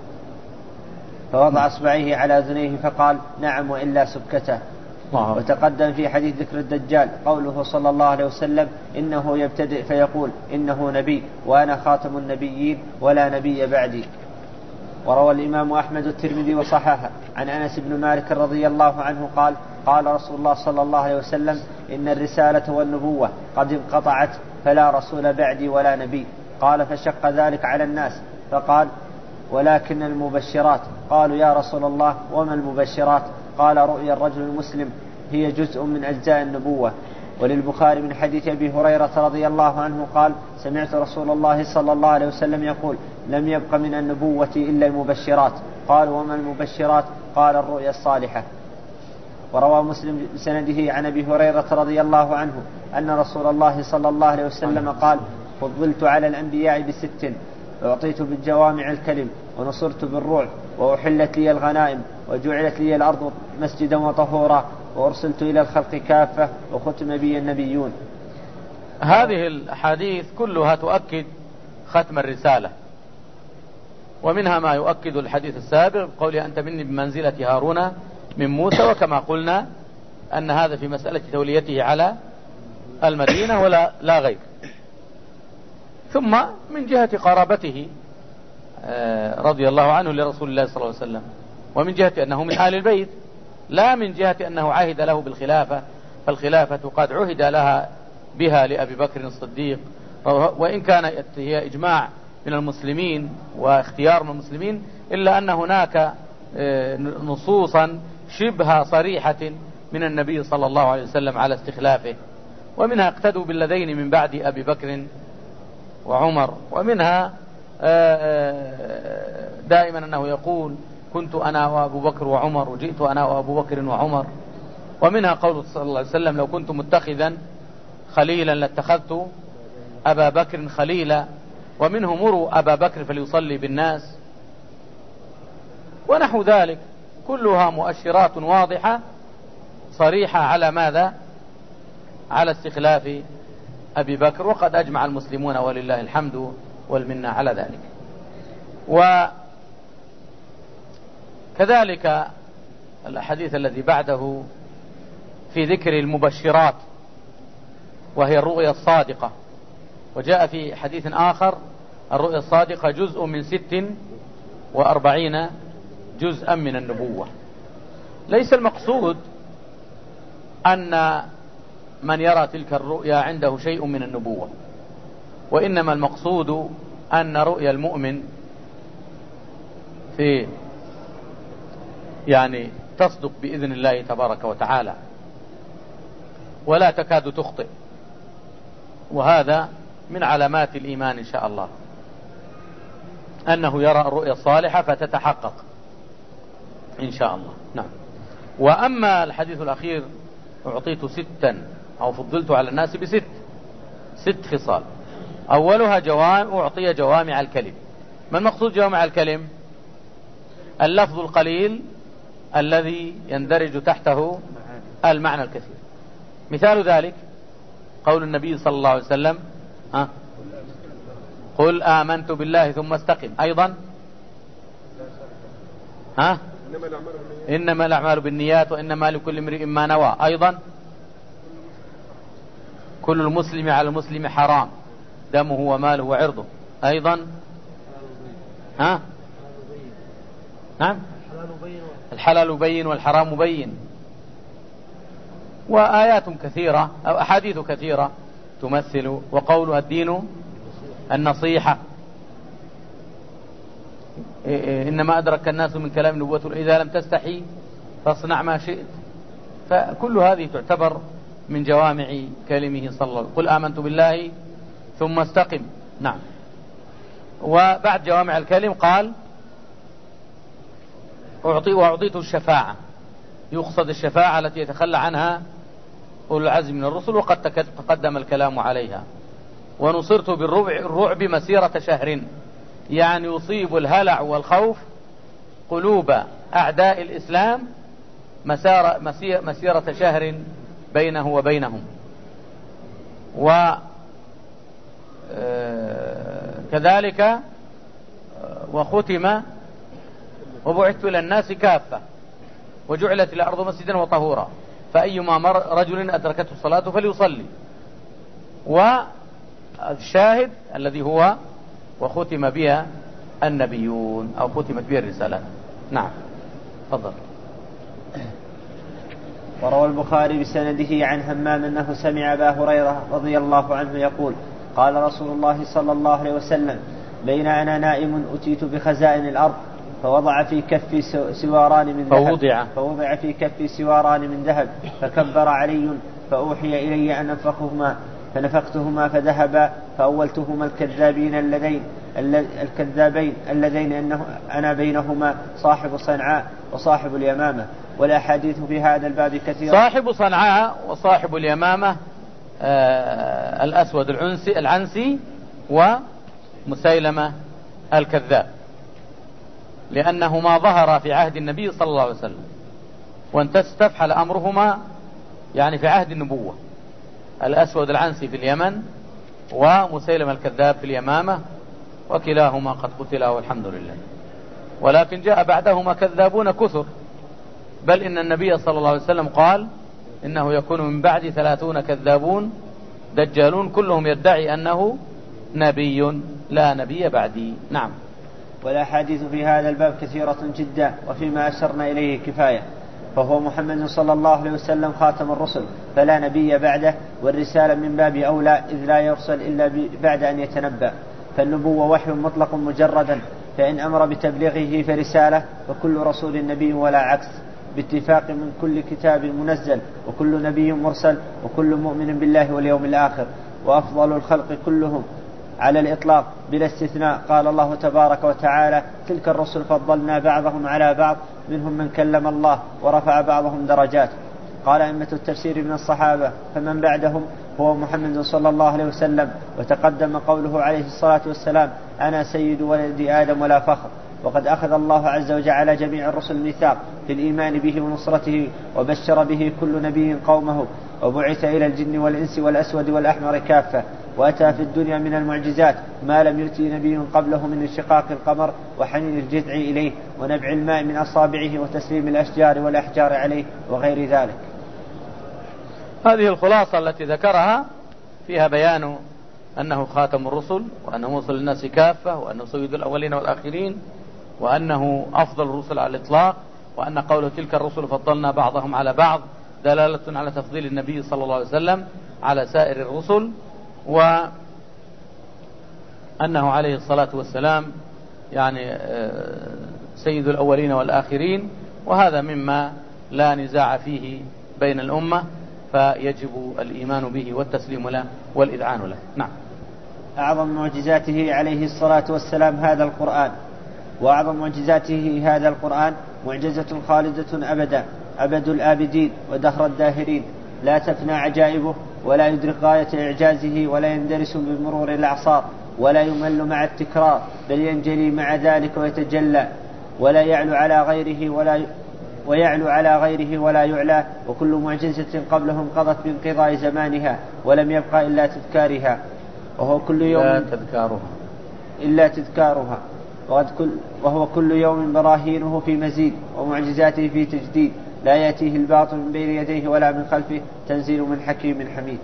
فوضع أصبعيه على أذنيه فقال نعم وإلا سكته. وتقدم في حديث ذكر الدجال قوله صلى الله عليه وسلم إنه يبتدئ فيقول إنه نبي وأنا خاتم النبيين ولا نبي بعدي. وروى الإمام أحمد الترمذي وصححه عن أنس بن مالك رضي الله عنه قال قال رسول الله صلى الله عليه وسلم إن الرسالة والنبوة قد انقطعت فلا رسول بعدي ولا نبي. قال فشق ذلك على الناس فقال ولكن المبشرات. قالوا يا رسول الله وما المبشرات؟ قال رؤيا الرجل المسلم هي جزء من أجزاء النبوة. وللبخاري من حديث أبي هريرة رضي الله عنه قال سمعت رسول الله صلى الله عليه وسلم يقول لم يبق من النبوة إلا المبشرات. قال وما المبشرات؟ قال الرؤيا الصالحة. وروى مسلم بسنده عن أبي هريرة رضي الله عنه أن رسول الله صلى الله عليه وسلم قال فضلت على الأنبياء بست، وأعطيت بالجوامع الكلم، ونصرت بالرعب، وأحلت لي الغنائم، وجعلت لي الأرض مسجدا وطهورا، وأرسلت إلى الخلق كافة، وختم بي النبيون. هذه الأحاديث كلها تؤكد ختم الرسالة، ومنها ما يؤكد الحديث السابق قولي أنت مني بمنزلة هارون من موسى، وكما قلنا أن هذا في مسألة توليته على المدينة ولا لا غير. ثم من جهة قرابته رضي الله عنه لرسول الله صلى الله عليه وسلم، ومن جهة أنه من آل البيت، لا من جهة أنه عهد له بالخلافة، فالخلافة قد عهد لها بها لأبي بكر الصديق، وإن كانت هي إجماع من المسلمين واختيار من المسلمين، إلا أن هناك نصوصا شبه صريحة من النبي صلى الله عليه وسلم على استخلافه، ومنها اقتدوا بالذين من بعد أبي بكر وعمر، ومنها دائما أنه يقول كنت أنا وأبو بكر وعمر وجئت أنا وأبو بكر وعمر، ومنها قول صلى الله عليه وسلم لو كنت متخذا خليلا لاتخذت أبا بكر خليلا، ومنه مروا أبا بكر فليصلي بالناس، ونحو ذلك، كلها مؤشرات واضحة صريحة على ماذا؟ على استخلاف أبي بكر، وقد أجمع المسلمون ولله الحمد والمنة على ذلك. وكذلك الحديث الذي بعده في ذكر المبشرات وهي الرؤيا الصادقة، وجاء في حديث آخر الرؤيا الصادقة جزء من ست وأربعين جزءا من النبوة. ليس المقصود أن من يرى تلك الرؤيا عنده شيء من النبوة، وإنما المقصود أن رؤيا المؤمن في يعني تصدق بإذن الله تبارك وتعالى ولا تكاد تخطئ، وهذا من علامات الإيمان إن شاء الله، أنه يرى الرؤيا الصالحة فتتحقق إن شاء الله. نعم. وأما الحديث الأخير أعطيت ستا أو فضلت على الناس بست ست خصال، أولها جوام أعطي جوامع الكلم. ما المقصود جوامع الكلم؟ اللفظ القليل الذي يندرج تحته المعنى الكثير. مثال ذلك قول النبي صلى الله عليه وسلم ها قل آمنت بالله ثم استقم. أيضا ها إنما الأعمال بالنيات وإنما لكل امرئ ما نوى. أيضا كل المسلم على المسلم حرام دمه وماله وعرضه. أيضا ها نعم الحلال بين والحرام بين. وآيات كثيرة أو أحاديث كثيرة تمثل. وقولها الدين النصيحة. إنما أدرك الناس من كلام نبوته إذا لم تستحي فاصنع ما شئت. فكل هذه تعتبر من جوامع كلمه صلى الله عليه وسلم. قل آمنت بالله ثم استقم. نعم. وبعد جوامع الكلم قال أعطي وأعطيته الشفاعة. يقصد الشفاعة التي يتخلى عنها أولو العزم من الرسل وقد تقدم الكلام عليها. ونصرت بالرعب مسيرة شهر، يعني يصيب الهلع والخوف قلوب أعداء الإسلام مسيرة شهر بينه وبينهم. وكذلك وختم وبعثت إلى الناس كافة وجعلت الأرض مسجدا وطهورا فأيما مر رجل أدركته الصلاة فليصلي. والشاهد الذي هو وختم بها النبيون أو ختمت بها الرسالات. نعم تفضل. وروى البخاري بسنده عن همام أنه سمع أبا هريرة رضي الله عنه يقول قال رسول الله صلى الله عليه وسلم بين أنا نائم أتيت بخزائن الأرض فوضع في كفي سواران من ذهب فوضع, فوضع في كفي سواران من ذهب فكبر علي فأوحي إلي أن أنفخهما فنفختهما فذهبا فأولتهما الكذابين اللذين الكذابين اللذين أنه أنا بينهما صاحب صنعاء وصاحب اليمامة. والأحاديث في هذا الباب كثيرة. صاحب صنعاء وصاحب اليمامة آه الأسود العنسي, العنسي ومسيلمة الكذاب، لأنهما ظهر في عهد النبي صلى الله عليه وسلم وانت استفحل أمرهما يعني في عهد النبوة. الأسود العنسي في اليمن ومسيلمة الكذاب في اليمامة، وكلاهما قد قتلا والحمد لله. ولكن جاء بعدهما كذابون كثر، بل إن النبي صلى الله عليه وسلم قال إنه يكون من بعد ثلاثون كذابون دجالون كلهم يدعي أنه نبي لا نبي بعدي. نعم. والأحاديث في هذا الباب كثيرة جدا، وفيما أشرنا إليه كفاية. فهو محمد صلى الله عليه وسلم خاتم الرسل فلا نبي بعده، والرسالة من باب أولى إذ لا يرسل إلا بعد أن يتنبأ. فالنبوة وحي مطلق مجردا، فإن أمر بتبليغه فرسالة، فكل رسول نبي ولا عكس باتفاق من كل كتاب منزل، وكل نبي مرسل، وكل مؤمن بالله واليوم الآخر، وأفضل الخلق كلهم على الإطلاق بلا استثناء. قال الله تبارك وتعالى تلك الرسل فضلنا بعضهم على بعض منهم من كلم الله ورفع بعضهم درجات. قال أئمة التفسير من الصحابة فمن بعدهم هو محمد صلى الله عليه وسلم. وتقدم قوله عليه الصلاة والسلام أنا سيد ولد آدم ولا فخر. وقد أخذ الله عز وجل على جميع الرسل ميثاق في الإيمان به ونصرته، وبشر به كل نبي قومه، وبعث إلى الجن والإنس والأسود والأحمر كافة. وأتى في الدنيا من المعجزات ما لم يؤتي نبي قبله من انشقاق القمر وحنين الجذع إليه ونبع الماء من أصابعه وتسليم الأشجار والأحجار عليه وغير ذلك. هذه الخلاصة التي ذكرها فيها بيان أنه خاتم الرسل، وأنه موصل للناس كافة، وأنه سيد الأولين والآخرين، وأنه أفضل الرسل على الإطلاق، وأن قوله تلك الرسل فضلنا بعضهم على بعض دلالة على تفضيل النبي صلى الله عليه وسلم على سائر الرسل، وأنه عليه الصلاة والسلام يعني سيد الأولين والآخرين، وهذا مما لا نزاع فيه بين الأمة، فيجب الإيمان به والتسليم له والإذعان له. نعم. أعظم معجزاته عليه الصلاة والسلام هذا القرآن، وأعظم معجزاته هذا القرآن معجزة خالدة أبدا، أبد الآبدين ودهر الداهرين، لا تفنى عجائبه ولا يدرك غاية إعجازه ولا يندرس بمرور الأعصار ولا يمل مع التكرار، بل ينجلي مع ذلك ويتجلى ولا يعلو على غيره ولا ي... ويعلو على غيره ولا يعلى، وكل معجزة قبلهم قضت بانقضاء زمانها ولم يبقى إلا تذكارها، وهو كل يوم إلا تذكارها إلا تذكارها وقد كل وهو كل يوم براهينه في مزيد ومعجزاته في تجديد، لا يأتيه الباطل من بين يديه ولا من خلفه، تنزيل من حكيم حميد.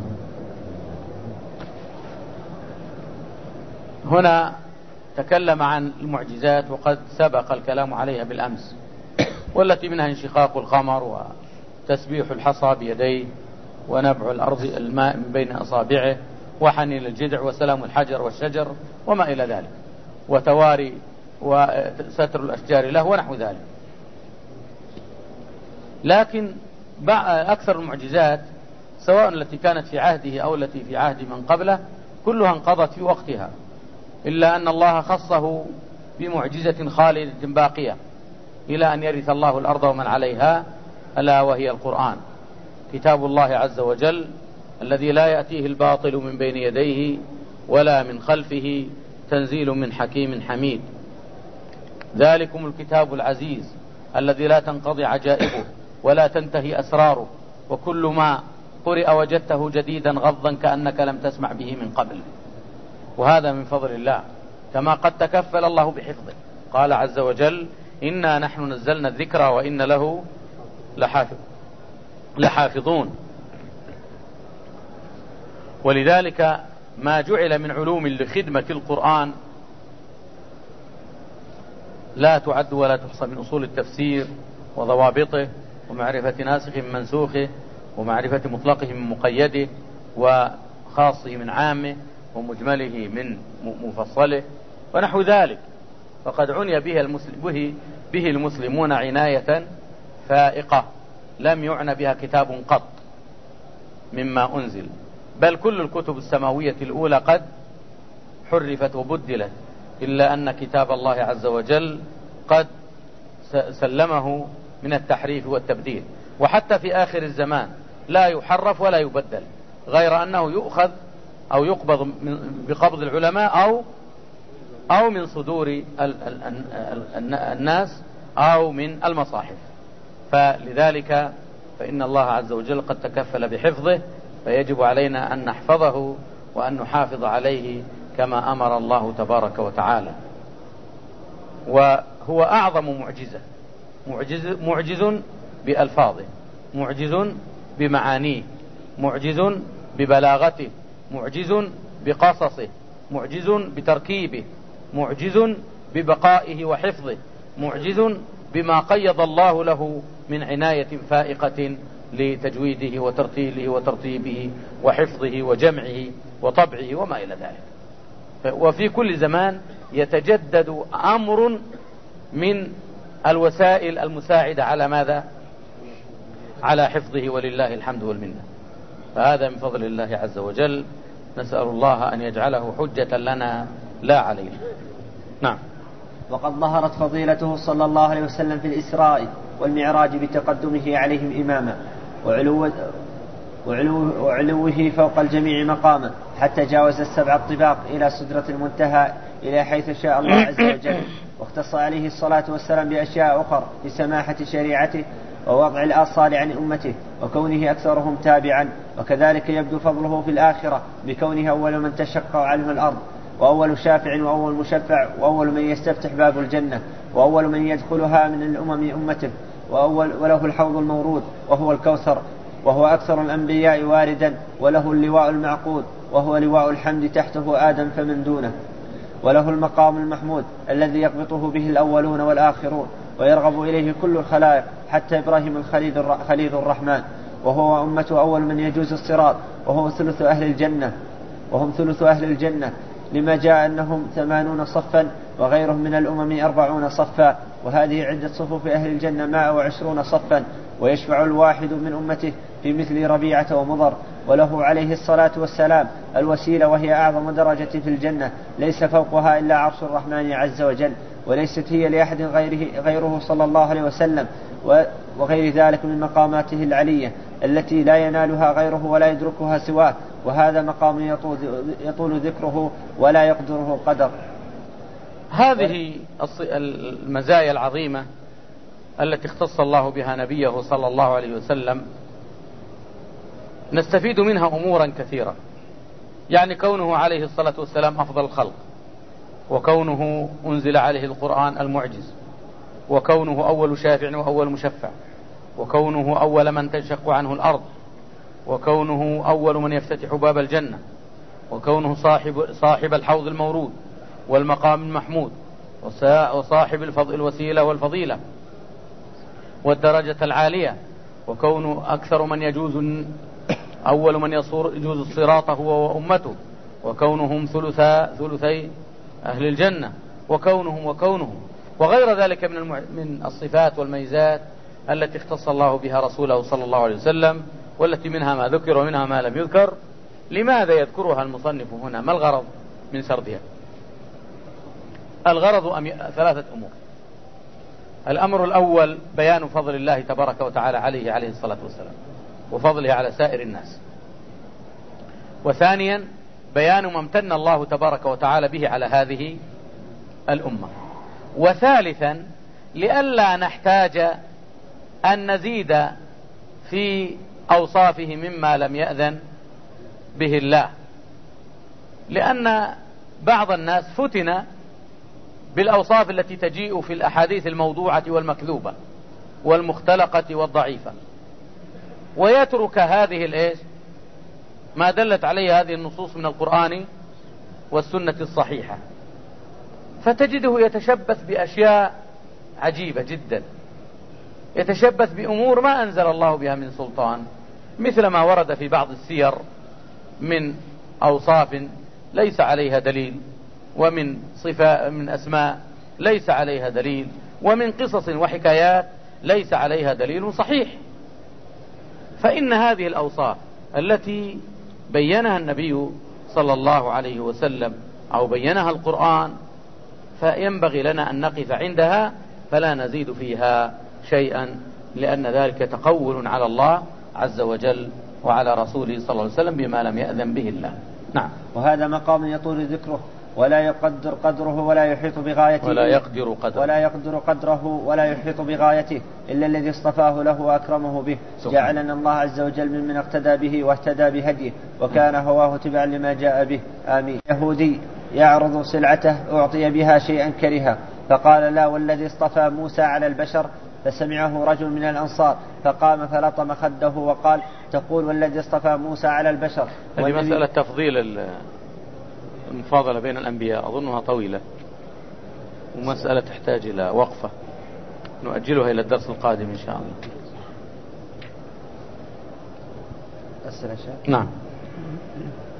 هنا تكلم عن المعجزات وقد سبق الكلام عليها بالأمس، والتي منها انشقاق القمر وتسبيح الحصى بيديه ونبع الأرض الماء من بين أصابعه وحنين الجذع وسلام الحجر والشجر وما إلى ذلك، وتواري وستر الأشجار له ونحو ذلك. لكن أكثر المعجزات سواء التي كانت في عهده أو التي في عهد من قبله كلها انقضت في وقتها، إلا أن الله خصه بمعجزة خالدة باقية إلى أن يرث الله الأرض ومن عليها، ألا وهي القرآن، كتاب الله عز وجل الذي لا يأتيه الباطل من بين يديه ولا من خلفه، تنزيل من حكيم حميد. ذلكم الكتاب العزيز الذي لا تنقضي عجائبه ولا تنتهي أسراره، وكل ما قرئ وجدته جديدا غضا كأنك لم تسمع به من قبل، وهذا من فضل الله، كما قد تكفل الله بحفظه. قال عز وجل إنا نحن نزلنا الذكر وإن له لحافظ لحافظون. ولذلك ما جعل من علوم لخدمة القرآن لا تعد ولا تحصى، من أصول التفسير وضوابطه ومعرفة ناسخه من منسوخه ومعرفة مطلقه من مقيده وخاصه من عامه ومجمله من مفصله ونحو ذلك، فقد عني به, المسلم به, به المسلمون عناية فائقة لم يعنى بها كتاب قط مما أنزل، بل كل الكتب السماوية الأولى قد حرفت وبدلت، إلا أن كتاب الله عز وجل قد سلمه من التحريف والتبديل، وحتى في آخر الزمان لا يحرف ولا يبدل، غير أنه يؤخذ أو يقبض بقبض العلماء أو أو من صدور الناس أو من المصاحف. فلذلك فإن الله عز وجل قد تكفل بحفظه، فيجب علينا أن نحفظه وأن نحافظ عليه كما أمر الله تبارك وتعالى. وهو أعظم معجزة، معجز, معجز بألفاظه، معجز بمعانيه، معجز ببلاغته، معجز بقصصه، معجز بتركيبه، معجز ببقائه وحفظه، معجز بما قيض الله له من عناية فائقة لتجويده وترتيله وترتيبه وحفظه وجمعه وطبعه وما إلى ذلك. وفي كل زمان يتجدد أمر من الوسائل المساعدة على ماذا؟ على حفظه، ولله الحمد والمنة. فهذا من فضل الله عز وجل، نسأل الله أن يجعله حجة لنا لا علينا. نعم. وقد ظهرت فضيلته صلى الله عليه وسلم في الإسراء والمعراج بتقدمه عليهم إماما وعلو وعلو وعلوه فوق الجميع مقاما، حتى جاوز السبع الطباق إلى سدرة المنتهى إلى حيث شاء الله عز وجل. واختص عليه الصلاة والسلام بأشياء أخرى بسماحة شريعته ووضع الآصال عن أمته وكونه أكثرهم تابعا. وكذلك يبدو فضله في الآخرة بكونه أول من تشق علم الأرض، وأول شافع وأول مشفع، وأول من يستفتح باب الجنة، وأول من يدخلها من الأمم أمته، وأول وله الحوض المورود وهو الكوثر، وهو أكثر الأنبياء واردا، وله اللواء المعقود وهو لواء الحمد تحته آدم فمن دونه. وله المقام المحمود الذي يقبطه به الأولون والآخرون ويرغب إليه كل الخلائق حتى إبراهيم الخليل الرحمن، وهو أمته أول من يجوز الصراط، وهم ثلث أهل الجنة وهم ثلث أهل الجنة لما جاء أنهم ثمانون صفا وغيرهم من الأمم أربعون صفا، وهذه عدة صفوف أهل الجنة مائة وعشرون صفا. ويشفع الواحد من أمته في مثل ربيعة ومضر، وله عليه الصلاة والسلام الوسيلة وهي أعظم درجة في الجنة ليس فوقها إلا عرش الرحمن عز وجل، وليست هي لأحد غيره, غيره صلى الله عليه وسلم، وغير ذلك من مقاماته العلية التي لا ينالها غيره ولا يدركها سواه، وهذا مقام يطول, يطول ذكره ولا يقدره قدر. هذه المزايا العظيمة التي اختص الله بها نبيه صلى الله عليه وسلم نستفيد منها أمورا كثيرة، يعني كونه عليه الصلاة والسلام أفضل الخلق، وكونه أنزل عليه القرآن المعجز، وكونه أول شافع وأول مشفع، وكونه أول من تنشق عنه الأرض، وكونه أول من يفتتح باب الجنة، وكونه صاحب, صاحب الحوض المورود والمقام المحمود، وصاحب الفضل الوسيلة والفضيلة والدرجة العالية، وكونه أكثر من يجوز أول من يجوز الصراط هو وأمته، وكونهم ثلثا ثلثي أهل الجنة، وكونهم وكونهم وغير ذلك من من الصفات والميزات التي اختص الله بها رسوله صلى الله عليه وسلم، والتي منها ما ذكر ومنها ما لم يذكر. لماذا يذكرها المصنف هنا؟ ما الغرض من سردها؟ الغرض أم... ثلاثة أمور. الأمر الأول بيان فضل الله تبارك وتعالى عليه عليه الصلاة والسلام وفضله على سائر الناس، وثانيا بيان ما امتن الله تبارك وتعالى به على هذه الأمة، وثالثا لئلا نحتاج أن نزيد في أوصافه مما لم يأذن به الله، لأن بعض الناس فتن بالأوصاف التي تجيء في الأحاديث الموضوعة والمكذوبة والمختلقة والضعيفة، ويترك هذه الإيش ما دلت عليه هذه النصوص من القرآن والسنة الصحيحة، فتجده يتشبث بأشياء عجيبة جدا، يتشبث بأمور ما أنزل الله بها من سلطان، مثل ما ورد في بعض السير من أوصاف ليس عليها دليل، ومن صفة من أسماء ليس عليها دليل، ومن قصص وحكايات ليس عليها دليل صحيح. فإن هذه الأوصاف التي بينها النبي صلى الله عليه وسلم أو بينها القرآن فينبغي لنا أن نقف عندها فلا نزيد فيها شيئا، لأن ذلك تقول على الله عز وجل وعلى رسوله صلى الله عليه وسلم بما لم يأذن به الله. نعم. وهذا مقام يطول ذكره ولا يقدر قدره ولا يحيط بغايته ولا يقدر قدره ولا يقدر قدره ولا يحيط بغايته إلا الذي اصطفاه له وأكرمه به. جعلنا الله عز وجل ممن اقتدى به واهتدى بهديه وكان هواه تبعا لما جاء به. آمين. يهودي يعرض سلعته أعطي بها شيئا كرها فقال لا والذي اصطفى موسى على البشر، فسمعه رجل من الأنصار فقام فلطم خده وقال تقول والذي اصطفى موسى على البشر. هذه مسألة تفضيل المفاضلة بين الأنبياء أظنها طويلة ومسألة تحتاج إلى وقفة نؤجلها إلى الدرس القادم إن شاء الله. أسئلة شيء؟ نعم.